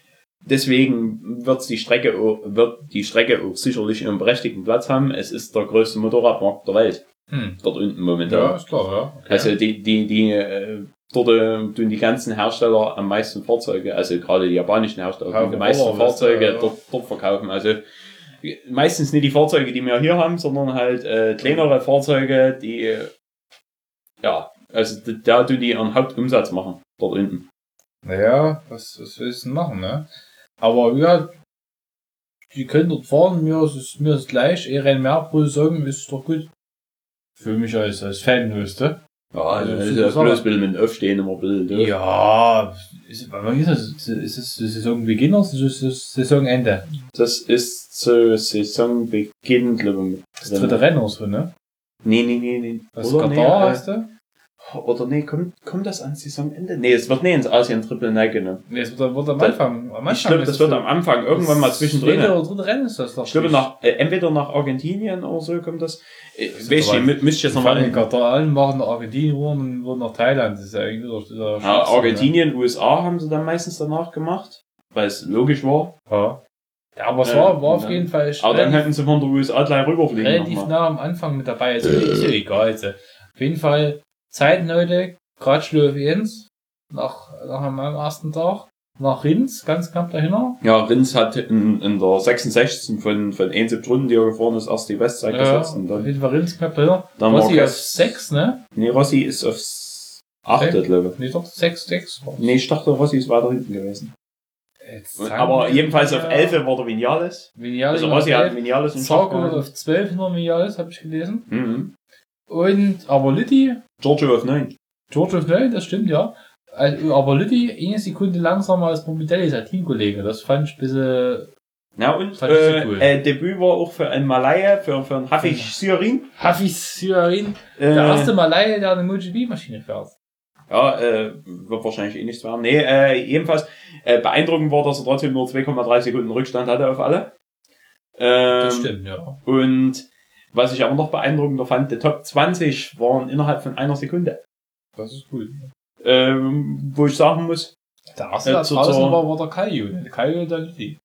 deswegen wird's die Strecke auch, wird die Strecke auch sicherlich ihren berechtigten Platz haben. Es ist der größte Motorradmarkt der Welt. Hm. Dort unten momentan. Ja, ist klar, ja. Okay. Also die, die, die, äh, dort äh, tun die ganzen Hersteller am meisten Fahrzeuge, also gerade die japanischen Hersteller, Ja, die meisten Roller, Fahrzeuge weißt du, ja. dort, dort verkaufen. Also meistens nicht die Fahrzeuge, die wir hier haben, sondern halt äh, kleinere Fahrzeuge, die äh, ja, also d- da tun die ihren Hauptumsatz machen, dort unten. Naja, was, was willst du denn machen, ne? Aber ja, die können dort fahren, mir ist es, mir ist es gleich, eh rein mehr pro Saison ist doch gut. Für mich als, als Fan, weißt du? Ja, also das das ist ist ja super. bloß ein bisschen mit dem Aufstehen immer ein bisschen doof. Ja, ist, wann ist das? Ist es Saisonbeginn oder ist es Saisonende? Das ist zu Saisonbeginn, glaube ich. Das dritte Rennen oder so, ne? Nee, nee, nee, nee. Was Oder Katar nee, hast du? äh, oder nee, kommt, kommt das an Saisonende? Nee, es wird nie ins Asien Triple Nike genommen. Nee, es wird, wird am Das- Anfang. Am Anfang Ich glaube, ist das es wird so- am Anfang irgendwann mal das zwischendrin. zweite oder dritte Rennen ist das doch. Ich glaube, nach, äh, entweder nach Argentinien oder so kommt das. Äh, Das ist weiß ich, aber- mü- müsste ich jetzt Wir fangen nochmal in Katar an, machen nach Argentinien und wurden nach Thailand. Das ist ja irgendwie doch dieser ja, Schwachsinn, Argentinien, U S A haben sie dann meistens danach gemacht, weil es logisch war. Ne? Ja. Ja, aber es Äh, war, war auf dann- jeden Fall Aber dann relativ, hätten sie von der U S A gleich rüberfliegen. relativ nochmal. nah am Anfang mit dabei. Also, ist ja egal. Also. Auf jeden Fall Zeiten heute, Gratschlo auf eins, nach, nach am ersten Tag, nach Rins, ganz knapp dahinter. Ja, Rins hat in, in der sechsundsechzigsten von, von einundsiebzig Runden, die er gefahren ist, erst die Bestzeit Ja, gesetzt. Und auf dann, jeden Fall Rins knapp dahinter. dann Rossi war auf Kass- sechs, ne? Nee, Rossi ist aufs achte, glaube ich. Nee, doch, sechs, sechs. Nee, ich dachte, Rossi ist weiter hinten gewesen. Jetzt Und, sagen aber wir- jedenfalls auf elf war der Vinales. Vinales Also Rossi hat Vinales im Schach Zarco gehalten. auf zwölf hinter Vinales, habe ich gelesen. Mhm. Und, aber Litti, Giorgio auf neun. George of neun, das stimmt, ja. Also, aber Litti, eine Sekunde langsamer als Morbidelli, sein Teamkollege. Das fand ich ein bisschen Ja, und Fand ich so äh, cool. äh, Debüt war auch für einen Malaya, für, für einen Hafiz Syrin. Hafiz Syrin. Äh, Der erste Malay, der eine MotoGP-Maschine fährt. Ja, äh, wird wahrscheinlich eh nichts werden. Nee, äh, jedenfalls äh, beeindruckend war, dass er trotzdem nur zwei Komma drei Sekunden Rückstand hatte auf alle. Ähm, Das stimmt, ja. Und was ich aber noch beeindruckender fand, die Top zwanzig waren innerhalb von einer Sekunde. Das ist gut. Ähm, wo ich sagen muss, Der erste, Äh, der zu- draußen zur- war, war der Kaio. Der Kaio und der Litti.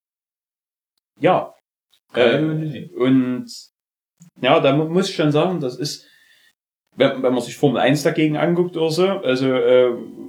ja. Kaio Äh, und Litti. und ja, da mu- muss ich schon sagen, das ist, wenn, wenn man sich Formel eins dagegen anguckt oder so, also äh,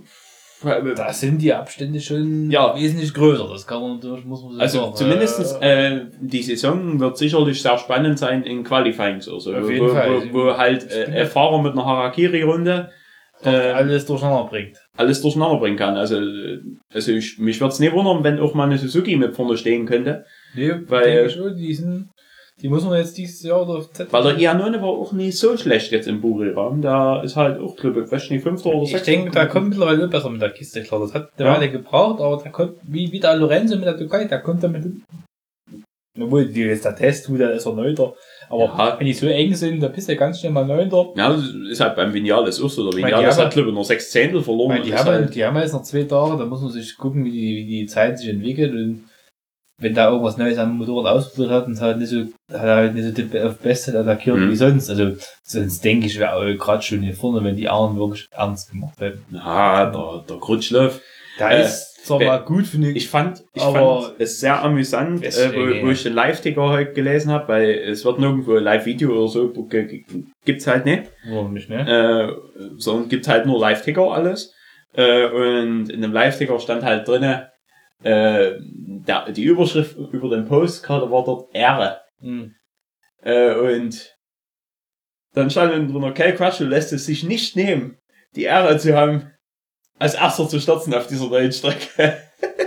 Da sind die Abstände schon Ja. wesentlich größer. Das kann man natürlich, muss man so also sagen. zumindestens Äh, äh, die Saison wird sicherlich sehr spannend sein in Qualifyings oder so, Auf wo, jeden wo, Fall. wo, wo halt Ich bin äh, ja- ein Fahrer mit einer Harakiri-Runde doch äh, alles durcheinander bringt. alles durcheinander bringen kann. Also, äh, also ich, mich würde es nicht wundern, wenn auch mal eine Suzuki mit vorne stehen könnte. Nee, Weil- denke ich schon, die sind, die muss man jetzt dieses Jahr oder Z. Weil der Iannone war auch nicht so schlecht jetzt im Buri-Rahmen. Da ist halt auch, glaube ich, weiß nicht, fünfter oder Ich sechster. denke, da kommt mittlerweile besser mit der Kiste, klar. Das hat eine Ja. Weile gebraucht, aber da kommt, wie, wie der Lorenzo mit der Türkei, da kommt er mit dem. Obwohl, die ist der Test, der ist er Neunter. Aber Ja. wenn die so eng sind, da bist du ganz schnell mal Neunter. Ja, das ist halt beim Vinales auch so. Der Weil die Vinales haben- hat, glaube ich, nur sechs Zehntel verloren. Weil und die, ist haben, halt, die haben jetzt noch zwei Tage, da muss man sich gucken, wie die, wie die Zeit sich entwickelt. Und wenn da irgendwas Neues am Motorrad ausprobiert hat und es halt nicht so, hat er halt nicht so die auf Bestzeit attackiert Mhm. wie sonst. Also, sonst denke ich, wäre auch gerade schon hier vorne, wenn die anderen wirklich ernst gemacht hätten. ja, der, der Krutschloff. Da Äh, ist zwar wer- mal gut, finde ich. Ich fand, ich Aber- fand es sehr amüsant, äh, Deswegen, wo, wo ich den Live-Ticker heute gelesen habe, weil es wird nirgendwo ein Live-Video oder so, ge- ge- gibt's halt nicht. Warum nicht, ne? Äh, sondern gibt halt nur Live-Ticker alles. Äh, und in dem Live-Ticker stand halt drinne, äh, der, die Überschrift über den Post gerade war dort Ehre. Hm. Äh, und dann stand dann drunter, Cal Crutchlow lässt es sich nicht nehmen, die Ehre zu haben, als erster zu starten auf dieser neuen Strecke.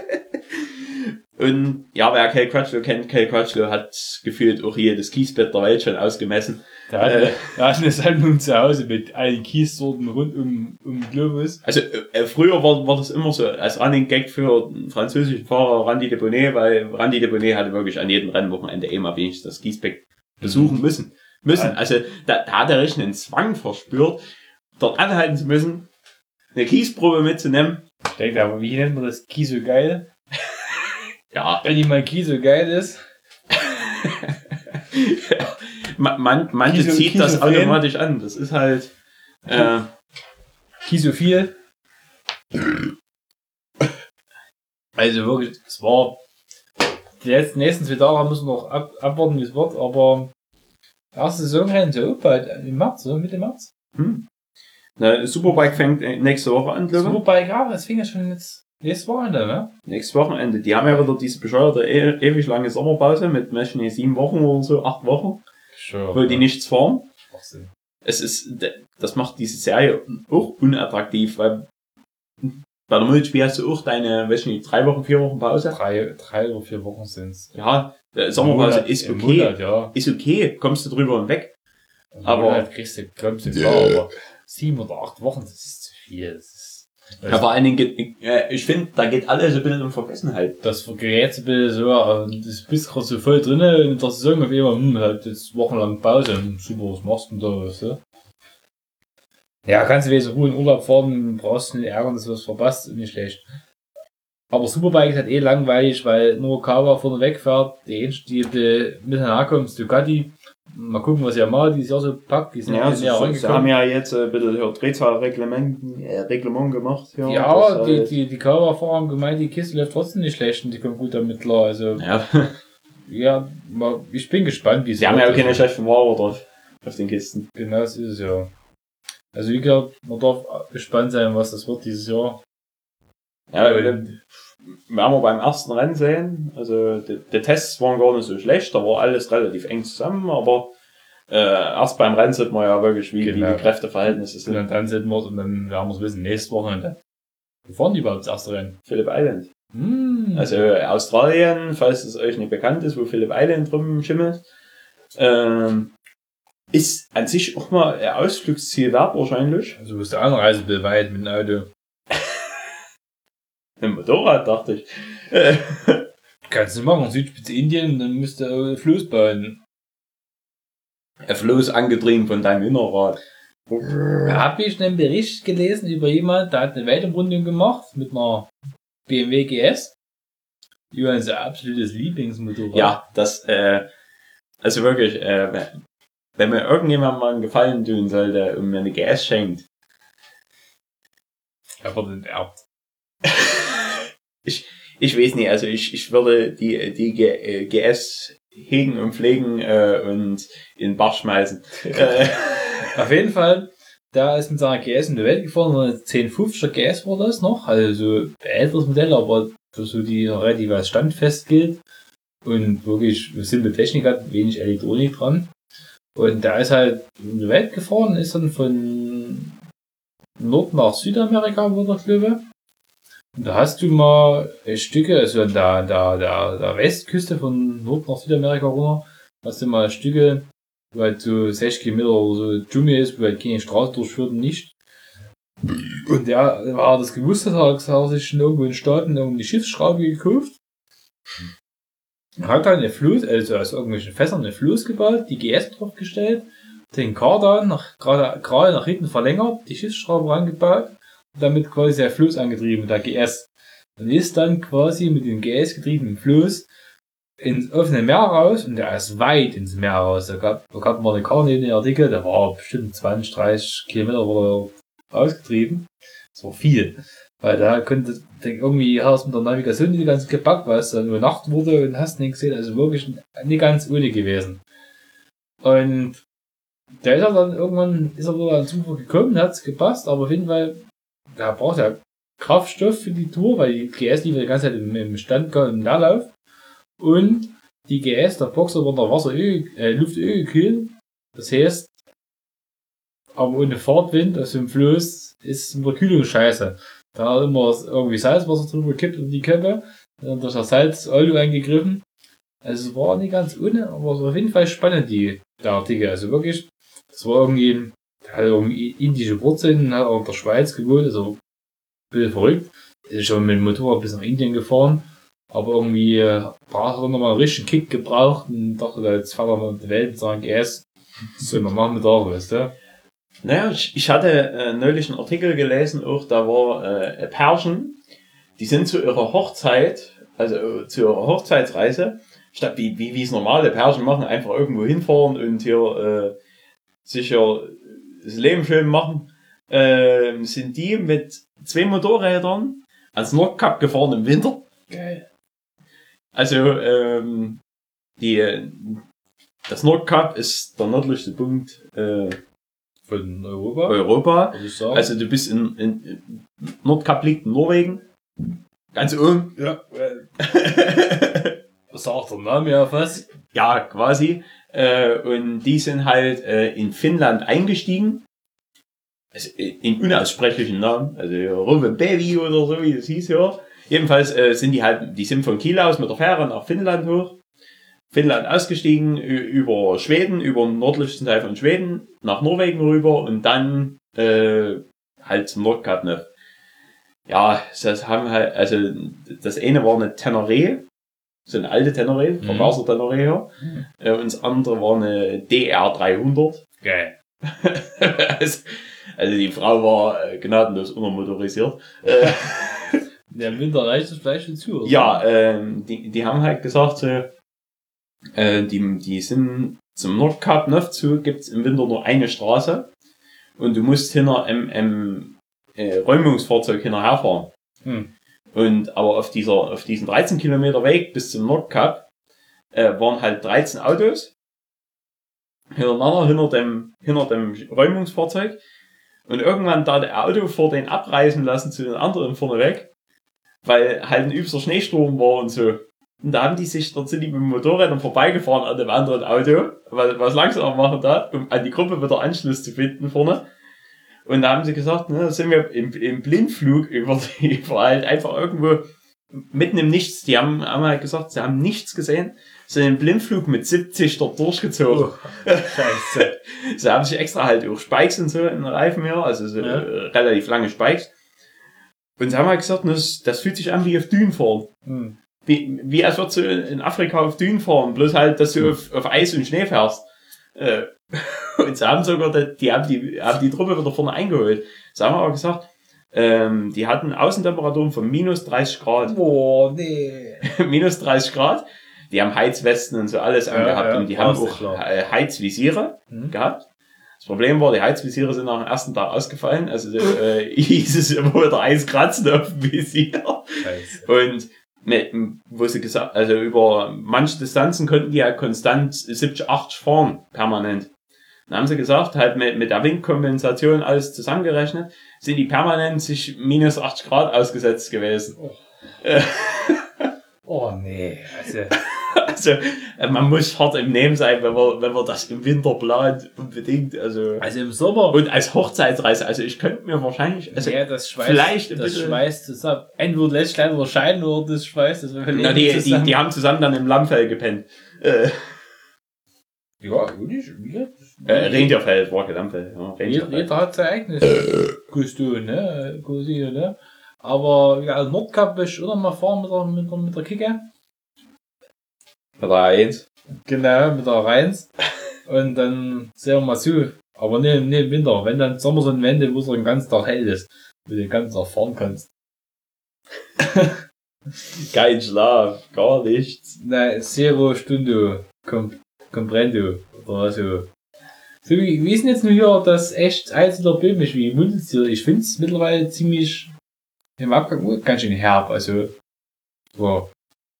Und ja, wer Cal Crutchlow kennt, Cal Crutchlow hat gefühlt auch jedes Kiesbett der Welt schon ausgemessen. Der hat, Äh. der hat eine Sammlung zu Hause mit allen Kiessorten rund um, um den Globus. Also äh, früher war, war das immer so als Running Gag für den französischen Fahrer Randy Debonnet, weil Randy Debonnet hatte wirklich an jedem Rennwochenende immer wenigstens das Kiesbeck besuchen müssen. müssen. Ja. Also da, da hat er richtig einen Zwang verspürt, dort anhalten zu müssen, eine Kiesprobe mitzunehmen. Ich denke, aber wie nennt man das Kies so geil? Ja, Wenn die mal Kies so geil ist. man, man, manche Kiso, zieht Kiso das Fan. automatisch an. Das ist halt. Äh, Kisophil. Also wirklich, es war. Die letzten nächsten zwei Tage müssen wir noch ab, abwarten, wie es wird, aber erste Saisonrennen so bald im März, so Mitte März. hm. Na, Superbike fängt nächste Woche an, glaube ich. Superbike, ja, das fing ja schon jetzt nächstes Wochenende, ne? Nächstes Wochenende. Die haben ja wieder diese bescheuerte, e ewig lange Sommerpause mit Menschen sieben Wochen oder so, acht Wochen, Sure, wo die ja. nichts fahren. Schwachsinn. Es ist, das macht diese Serie auch unattraktiv, weil bei der MotoGP hast du auch deine, weiß nicht, drei Wochen, vier Wochen Pause. Drei, drei oder vier Wochen sind's. Ja, äh, Sommerpause Monat, ist im okay. Monat, ja. Ist okay, kommst du drüber hinweg. Im Aber- Monat kriegst du, kommst du klar, aber sieben oder acht Wochen, das ist zu viel. Das ist, Ja, vor allen Dingen, geht, äh, ich finde, da geht alles so ein bisschen um Vergessenheit. das gerät so ein bisschen so, und das bist gerade so voll drinne in der Saison auf einmal, hm, halt jetzt wochenlang Pause, hm, super, was machst du denn da, weißt du? Ja, kannst du wieder so Ruhe in Urlaub fahren, brauchst du nicht ärgern, dass du was verpasst, nicht schlecht. Aber Superbike ist halt eh langweilig, weil nur Kawa vorne wegfährt, die einzige, die, die mit nachkommt, ist Ducati. Mal gucken, was ihr mal dieses Jahr so packt, die sind Ja, ja, sie, näher sie, sie rangekommen. haben ja jetzt äh, bitte ja, Drehzahlreglement äh, Reglement gemacht. Ja, Ja, das, die, äh, die, die Kawa-Fahrer haben gemeint, die Kiste läuft trotzdem nicht schlecht und die kommen gut damit klar. Also, ja. ja, mal, ich bin gespannt, wie es Sie haben ja auch wird. keine schlechten Ware drauf auf den Kisten. Genau, das ist es ja. Also, wie gesagt, man darf gespannt sein, was das wird dieses Jahr. Ja, Und- werden wir beim ersten Rennen sehen. Also die, die Tests waren gar nicht so schlecht, da war alles relativ eng zusammen, aber äh, erst beim Rennen sieht man ja wirklich, wie, Genau. wie die Kräfteverhältnisse Und dann, sind. dann sehen wir es und dann werden wir es wissen, nächstes Wochenende. Wo fahren die überhaupt das erste Rennen? Phillip Island. Hm. Also Australien, falls es euch nicht bekannt ist, wo Phillip Island drum schimmelt, ähm, ist an sich auch mal ein Ausflugsziel wert wahrscheinlich. Also, bist du Anreise weit mit dem Auto. Ein Motorrad, dachte ich. Äh, Kannst du machen, Südspitze Indien, dann müsst du Fluss bauen. ein Floß angetrieben von deinem Innerrad. Da habe ich einen Bericht gelesen über jemand, der hat eine Weltumrundung gemacht mit einer B M W G S. Johann sein absolutes Lieblingsmotorrad. Ja, das, äh, also wirklich, äh, wenn mir irgendjemand mal einen Gefallen tun sollte und mir eine G S schenkt, Er wurde enterbt. ich, ich weiß nicht, also ich, ich würde die, die G, äh, G S hegen und pflegen äh, und in den Bach schmeißen. äh, Auf jeden Fall, da ist mit seiner G S in die Welt gefahren, so eine zehn fünfziger G S war das noch, also so ein älteres Modell, aber für so die relativ als standfest gilt und wirklich simple Technik hat, wenig Elektronik dran. Und der ist halt in die Welt gefahren, ist dann von Nord nach Südamerika, wo der glaube. Und da hast du mal Stücke, also an der, der, der, der Westküste von Nord nach Südamerika runter, hast du mal Stücke, wo halt so sechzig Kilometer oder so Dschungel ist, wo halt keine Straße durchführt und nicht. Und der, wenn er das gewusst hat, hat er sich schon irgendwo in Staaten irgendwie eine Schiffsschraube gekauft. Hat dann eine Fluss, also aus irgendwelchen Fässern eine Fluss gebaut, die G S draufgestellt, den Kardan nach, gerade, gerade nach hinten verlängert, die Schiffsschraube rangebaut und damit quasi der Fluss angetrieben mit der G S. Und ist dann quasi mit dem G S getriebenen Fluss ins offene Meer raus und der ist weit ins Meer raus. Da gab, da gab mal eine Karte in den Artikel, der war bestimmt zwanzig, dreißig Kilometer oder ausgetrieben. Das war viel. Weil da könnte, denk, irgendwie hast du mit der Navigation nicht ganz gepackt, weil es dann über Nacht wurde und hast nicht gesehen, also wirklich nicht ganz ohne gewesen. Und der ist dann irgendwann, ist er wieder ans Ufer gekommen, hat es gepasst, aber auf jeden Fall, da braucht er Kraftstoff für die Tour, weil die G S lief die ganze Zeit im, im Stand, im Leerlauf. Und die G S, der Boxer, wird nach Wasser, äh, Luftöl gekühlt. Das heißt, aber ohne Fahrtwind aus dem Fluss ist in der Kühlung scheiße. Da hat immer irgendwie Salzwasser drüber gekippt und die Köpfe, dann durch das Salz Öl eingegriffen. Also es war nicht ganz ohne, aber es war auf jeden Fall spannend, die, der Artikel. Also wirklich, das war irgendwie, der hat irgendwie indische Wurzeln, hat auch in der Schweiz gewohnt, also ein bisschen verrückt. Ist schon mit dem Motorrad bis nach Indien gefahren. Aber irgendwie äh, braucht er nochmal einen richtigen Kick gebraucht und dachte, jetzt fährt er mal in die Welt mit seinem G S. Das soll man machen mit da, weißt du? Naja, ich, ich hatte äh, neulich einen Artikel gelesen, auch da war äh, Pärchen, die sind zu ihrer Hochzeit, also äh, zu ihrer Hochzeitsreise, statt wie, wie, wie es normale Pärchen machen, einfach irgendwo hinfahren und hier äh, sicher das Leben schön machen, äh, sind die mit zwei Motorrädern ans Nordkap gefahren im Winter. Geil. Also, ähm, die, das Nordkap ist der nördlichste Punkt äh, Von Europa? Europa. Würde ich sagen. Also du bist in, in, in Nordkap liegt in Norwegen. Ganz oben. Ja. Was sagt der Name ja fast? Ja, quasi. Äh, und die sind halt äh, in Finnland eingestiegen. Also in unaussprechlichen Namen. Also Rove Baby oder so, wie das hieß ja. Jedenfalls äh, sind die halt, die sind von Kiel aus mit der Fähre nach Finnland hoch. Finnland ausgestiegen, über Schweden, über den nördlichsten Teil von Schweden, nach Norwegen rüber und dann äh, halt zum Nordkap. Ne? Ja, das haben halt, also das eine war eine Tenere, so eine alte Tenere, Mhm. Vergaser Tenere, ja. Mhm. Äh, und das andere war eine D R dreihundert. Geil. also, also die Frau war äh, gnadenlos untermotorisiert. Äh, Der Winter reicht das vielleicht schon zu, oder? ja, ähm, die, die haben halt gesagt, so, äh, die, die sind zum Nordkap Neuf zu, gibt's im Winter nur eine Straße und du musst hinter einem, einem äh, Räumungsfahrzeug hinterherfahren. Hm. Und aber auf dieser, auf diesen dreizehn Kilometer Weg bis zum Nordkap äh, waren halt dreizehn Autos hintereinander hinter dem, hinter dem Räumungsfahrzeug und irgendwann da der Auto vor den abreißen lassen zu den anderen vorne weg, weil halt ein übster Schneesturm war und so. Und da haben die sich, dort sind die mit dem Motorrädern vorbeigefahren an dem anderen Auto, was, was langsamer machen da, um an die Gruppe wieder Anschluss zu finden vorne. Und da haben sie gesagt, ne, da sind wir im, im Blindflug über die, über halt einfach irgendwo mitten im Nichts. Die haben, haben halt gesagt, sie haben nichts gesehen, sind im Blindflug mit siebzig dort durchgezogen. Oh, Scheiße. Sie haben sich extra halt auch Spikes und so in den Reifen her, also so Ja. äh, relativ lange Spikes. Und sie haben halt gesagt, das, das fühlt sich an wie auf Dünen fahren. Hm. Wie, wie als würdest du in Afrika auf Dünen fahren, bloß halt, dass du auf, auf Eis und Schnee fährst. Äh, und sie haben sogar, die, die, haben die haben die Truppe wieder vorne eingeholt. Sie haben aber gesagt, ähm, die hatten Außentemperaturen von minus dreißig Grad. Boah, nee. minus dreißig Grad. Die haben Heizwesten und so alles Ja, angehabt ja, und die haben brauchst du, auch klar. äh, Heizvisiere Hm. gehabt. Das Problem war, die Heizvisiere sind nach dem ersten Tag ausgefallen. Also äh, hieß es immer wieder Eis kratzen auf dem Visier. Scheiße. Und mit, wo sie gesagt, also über manche Distanzen konnten die ja konstant siebzig, achtzig fahren, permanent. Dann haben sie gesagt, halt mit, mit der Windkompensation alles zusammengerechnet, sind die permanent sich minus achtzig Grad ausgesetzt gewesen. Oh. Äh, Oh, nee. Also, also, äh, man muss hart im Nehmen sein, wenn man, wenn man das im Winter plant, unbedingt. Also, also im Sommer. und als Hochzeitsreise, also ich könnte mir wahrscheinlich, also, ja, das schweißt, vielleicht ein das bisschen- schweißt zusammen. Entweder lässt sich leider scheiden oder das schweißt. Das na, die, die, die haben zusammen dann im Lammfell gepennt. Äh, ja, gut, ich, ja, äh, Rentierfell, war kein Lammfell. Ja, jeder, Rentierfell. jeder hat sein eigenes Kostüm, ne? Cousine, ne? Aber ja, als Nordkap will ich auch noch mal fahren mit der, mit der, mit der Kicke. drei eins. Genau, mit der Reins. Und dann sehen wir mal zu. Aber ne, ne, im Winter. Wenn dann Sommer so ein Wende, wo es den ganzen Tag hell ist, wo du den ganzen Tag fahren kannst. Kein Schlaf, gar nichts. Ne, Zero Stundo com, Comprendo. Oder so. So wie, wie ist denn jetzt nur hier das echt einzelner böhmisch wie Mundelstil? Ich finde es mittlerweile ziemlich im Abgang ganz schön herb. Also, wow.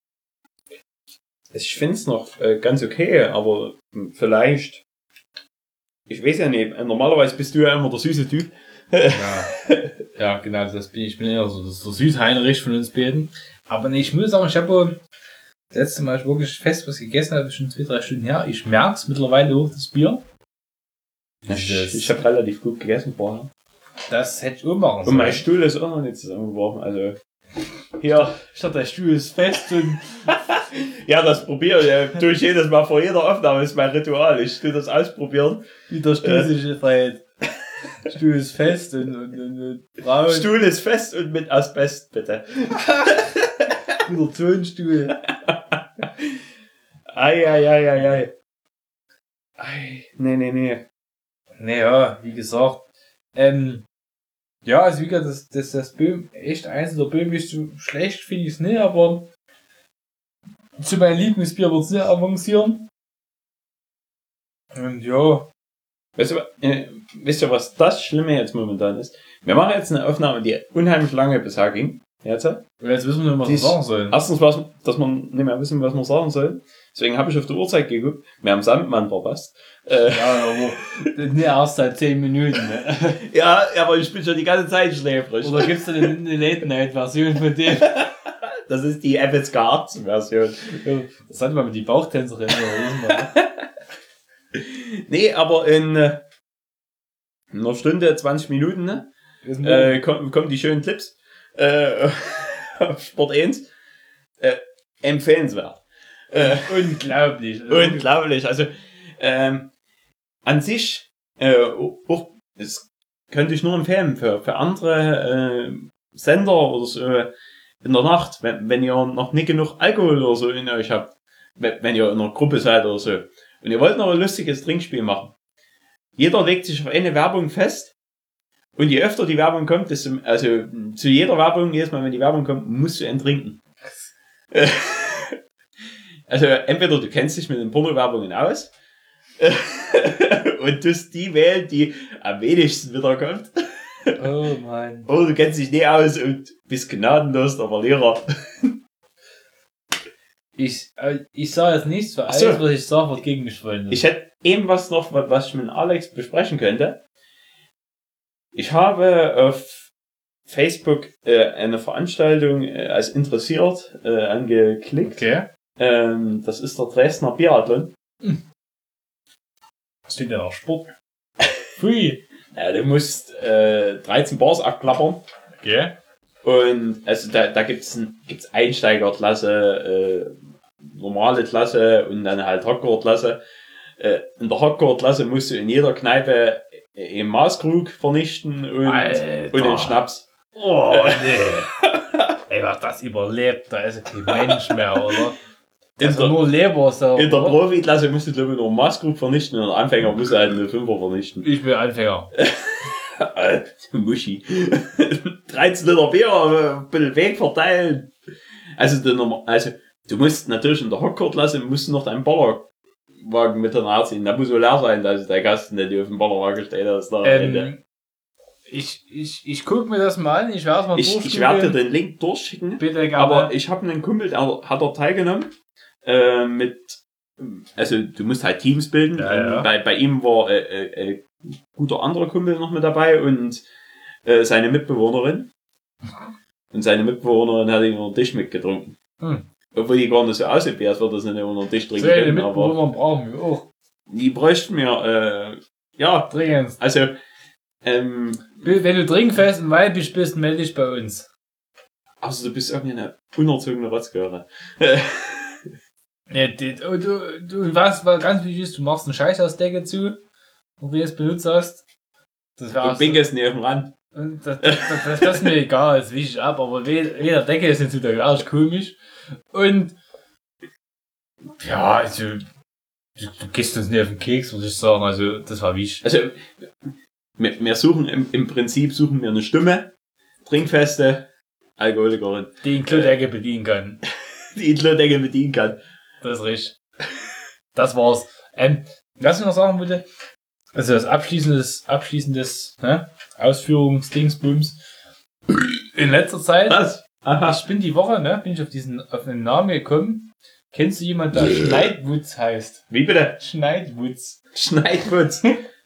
Ich find's noch äh, ganz okay, aber hm, vielleicht, ich weiß ja nicht, normalerweise bist du ja immer der süße Typ. Ja, ja, genau, das bin ich. Ich bin eher so das der Süßheinrich von uns beiden. Aber nee, ich muss sagen, ich habe das letzte Mal ich wirklich fest was gegessen, habe schon zwei, drei Stunden her. Ich merk's mittlerweile hoch, das Bier. Ich, Das- ich habe relativ gut gegessen vorher. Das hätte ich auch machen Und mein sollen. Stuhl ist auch noch nicht zusammengebrochen, also. Hier, statt der Stuhl ist fest und. Ja, das probiere ich. äh, Tue ich jedes Mal vor jeder Aufnahme, ist mein Ritual. Ich tue das ausprobieren. Wieder Stuhl Freiheit. Stuhl ist fest und, und, und, und braun. Stuhl ist fest und mit Asbest, bitte. Wieder Tonstuhl. Ei, ei, ei, ei, ei. Ei, nee, nee, nee. Naja, wie gesagt. Ähm, ja, also wie gesagt, das, das, das Böhm, echt eins der Böhm ist so schlecht, finde ich es nicht, aber zu meinem Lieblingsbier wird es nicht avancieren. Und ja. Weißt du, äh, wisst ihr, was das Schlimme jetzt momentan ist? Wir machen jetzt eine Aufnahme, die unheimlich lange bisher ging. Jetzt, und jetzt wissen wir nicht, was wir sagen sollen. Erstens, was, dass wir nicht mehr wissen, was wir sagen sollen. Deswegen habe ich auf die Uhrzeit geguckt. Wir haben Sandmann verpasst. Äh, ja, aber nicht erst seit zehn Minuten. Ne? ja, aber ich bin schon die ganze Zeit schläfrig. Oder gibt's da eine, eine Late-Night-Version von dem? Das ist die F S K achtzehn-Version. Das hat man mit die Bauchtänzerin. Nee, aber in äh, einer Stunde, zwanzig Minuten, ne? Äh, kommen, kommen die schönen Clips. Äh, auf Sport eins. Äh, empfehlenswert. Äh, unglaublich. Unglaublich. Also, ähm, an sich, äh, auch, das könnte ich nur empfehlen für, für andere äh, Sender oder so in der Nacht, wenn, wenn ihr noch nicht genug Alkohol oder so in euch habt, wenn, wenn ihr in einer Gruppe seid oder so, und ihr wollt noch ein lustiges Trinkspiel machen. Jeder legt sich auf eine Werbung fest. Und je öfter die Werbung kommt, desto, also zu jeder Werbung, jedes Mal, wenn die Werbung kommt, musst du einen trinken. Also entweder du kennst dich mit den Porno-Werbungen aus und tust die wählen, die am wenigsten wiederkommt. Oh Mann. Oder du kennst dich nicht aus und bist gnadenlos der Verlierer. Ich, äh, ich sage jetzt nichts, für alles, so. was ich sage, wird gegen mich wollen. Ich hätte eben was noch, was ich mit Alex besprechen könnte. Ich habe auf Facebook äh, eine Veranstaltung äh, als interessiert äh, angeklickt. Okay. Ähm, das ist der Dresdner Biathlon. Hm. Was steht denn auf Sport? Free. Ja, du musst äh, dreizehn Bars abklappern. Okay. Und also da, da gibt's, ein, gibt's Einsteigerklasse, äh, normale Klasse und dann halt Hardcore-Klasse. Äh, in der Hardcore-Klasse musst du in jeder Kneipe einen Maßkrug vernichten und, und den Schnaps. Oh, nee. Ey, was das überlebt, da ist ja kein Mensch mehr, oder? Das ist nur Leber, so. In der Profi-Klasse musst du, glaube ich, noch einen Maßkrug vernichten und der Anfänger muss halt eine Fünfer vernichten. Ich bin Anfänger. Muschi. dreizehn Liter Bier, ein bisschen Weg verteilen. Also, du, also, du musst natürlich in der Hardcore-Klasse musst du noch deinen Ballerwagen mit nachziehen. Da muss so leer sein, dass der Gast nicht auf dem Ballerwagen steht. Das da ähm, ich, ich, ich guck mir das mal an, ich werde mal Ich, ich werde dir den Link durchschicken. Bitte gerne. Aber ich habe einen Kumpel, der hat dort teilgenommen. Äh, mit, also, du musst halt Teams bilden. Ja, ja. Bei, bei ihm war äh, äh, äh, guter anderer Kumpel noch mit dabei und äh, seine Mitbewohnerin. Und seine Mitbewohnerin hat ihn unter den Tisch mitgetrunken. Hm. Obwohl die gar nicht so aussieht, als würde das nicht unter den Tisch trinken so können. Mitbewohner brauchen wir auch. Die bräuchten wir, äh, ja. Dringend. Also, ähm. Wenn du trinkfest und weiblich bist, melde dich bei uns. Also, du bist irgendwie eine unerzogene Rotzgöre. Ja, du, du, du, was, was ganz wichtig ist, du machst eine Scheißhausdecke zu, wo du es benutzt hast. Das und binkest nicht auf dem Rand. Und das, das, das, das ist mir egal, das wisch ich ab, aber weder Decke ist nicht so der Arsch komisch. Und ja, also du, du gehst uns nicht auf den Keks, würde ich sagen, also das war wichtig. Also wir, wir suchen im, im Prinzip suchen wir eine Stimme, trinkfeste Alkoholikerin. Die in Klodecke äh, bedienen kann. Die in Klodecke bedienen kann. Das ist richtig. Das war's. Ähm, was ich noch sagen wollte, also das abschließendes, abschließendes, ne, Ausführungsdingsbums. In letzter Zeit, was? Aha. Ich bin die Woche, ne, bin ich auf diesen, auf den Namen gekommen. Kennst du jemanden, der Schneidwutz heißt? Wie bitte? Schneidwutz. Schneidwutz.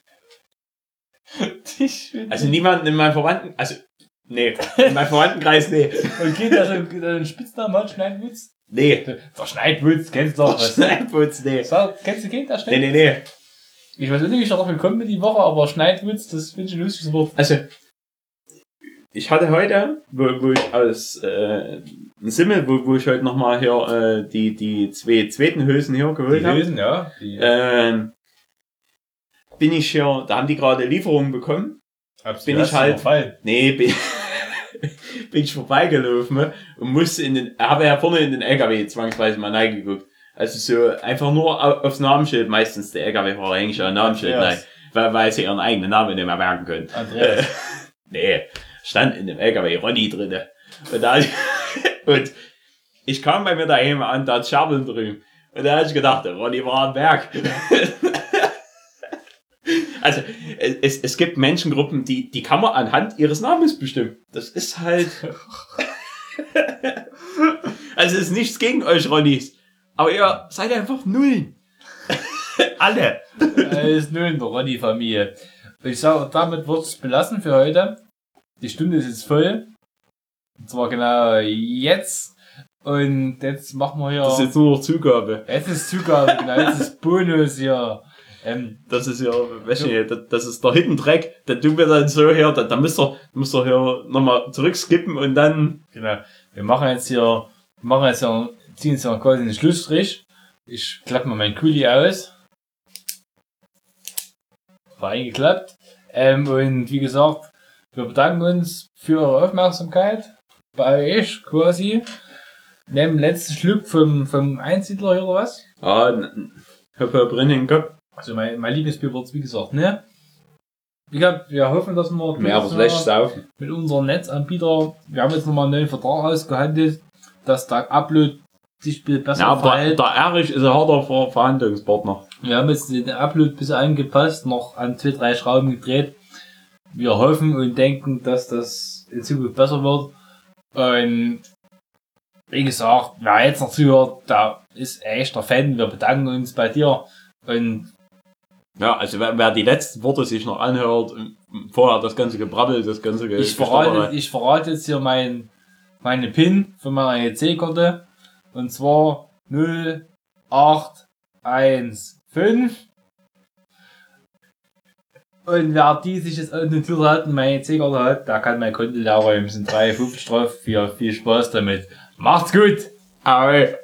Also niemanden in meinem Verwandten, also, nee, in meinem Verwandtenkreis, nee. Und geht der so einen Spitznamen hat, Schneidwutz? Nee. Der Schneidwutz, kennst du doch was? Schneidwutz, nee. So, kennst du den, der Schneidwutz? Nee, nee, nee. Ich weiß nicht, wie ich darauf gekommen bin die Woche, aber Schneidwutz, das finde ich ein lustiges Wort. Also, ich hatte heute, wo, wo ich aus äh, ein Simmel, wo, wo ich heute nochmal hier äh, die, die zwei zweiten Hülsen hier geholt habe. Die Hülsen, ja. Die, äh, bin ich hier, da haben die gerade Lieferungen bekommen. Hab's bin ich halt, überfallen? Nee, bin, bin ich vorbeigelaufen und musste in den, habe ja vorne in den L K W zwangsweise mal reingeguckt. Also so einfach nur aufs Namensschild, meistens der L K W-Fahrer hängt schon ein Namensschild rein, weil, weil sie ihren eigenen Namen nicht mehr merken können. Andreas. Nee, stand in dem L K W Ronny drinne. Und, da, und ich kam bei mir daheim an, da hat Scherbeln drüben. Und da habe ich gedacht, der Ronny war am Berg. Also, es, es gibt Menschengruppen, die, die kann man anhand ihres Namens bestimmen. Das ist halt... Also, es ist nichts gegen euch, Ronnys. Aber ihr seid einfach Nullen. Alle. Er ist nur in der Ronny-Familie. Ich sage, damit wird es belassen für heute. Die Stunde ist jetzt voll. Und zwar genau jetzt. Und jetzt machen wir hier... Das ist jetzt nur noch Zugabe. Jetzt ist Zugabe, genau. Jetzt ist Bonus hier. Ähm, das ist ja, weißt du, das, das ist der Hidden Track. Da tun wir dann so hier, da, da müsst ihr, müsst ihr hier nochmal zurückskippen und dann... Genau. Wir machen jetzt hier, wir machen jetzt hier, ziehen jetzt hier quasi einen Schlussstrich. Ich klappe mal meinen Kuli aus. War eingeklappt. Ähm, und wie gesagt, wir bedanken uns für eure Aufmerksamkeit. Bei euch quasi. Nehmen letzten Schluck vom, vom Einsiedler hier oder was? Ah, hab hab drin in den Kopf. Also mein, mein Lieblingsbier wird's wie gesagt, ne? Wie gesagt, wir hoffen, dass wir mehr aber schlecht saufen. Mit unserem Netzanbieter, wir haben jetzt nochmal einen neuen Vertrag ausgehandelt, dass der Upload sich ein bisschen besser ja, verhält. Der, der Erich ist ein harter Ver Verhandlungspartner. Wir haben jetzt den Upload ein bisschen angepasst, noch an zwei, drei Schrauben gedreht. Wir hoffen und denken, dass das in Zukunft besser wird. Und wie gesagt, wer jetzt noch zuhört, da ist echt der Fan. Wir bedanken uns bei dir. Und ja, also wer, wer die letzten Worte sich noch anhört, vorher das ganze Gebrabbel, das ganze Ge ich verrate, ich verrate jetzt hier mein, meine PIN von meiner E C-Karte. Und zwar null acht eins fünf. Und wer die sich jetzt notiert hat und meine E C-Karte hat, der kann mein Konto leer räumen. Es sind drei Fünf Strafen. Viel Spaß damit. Macht's gut! Ahoi.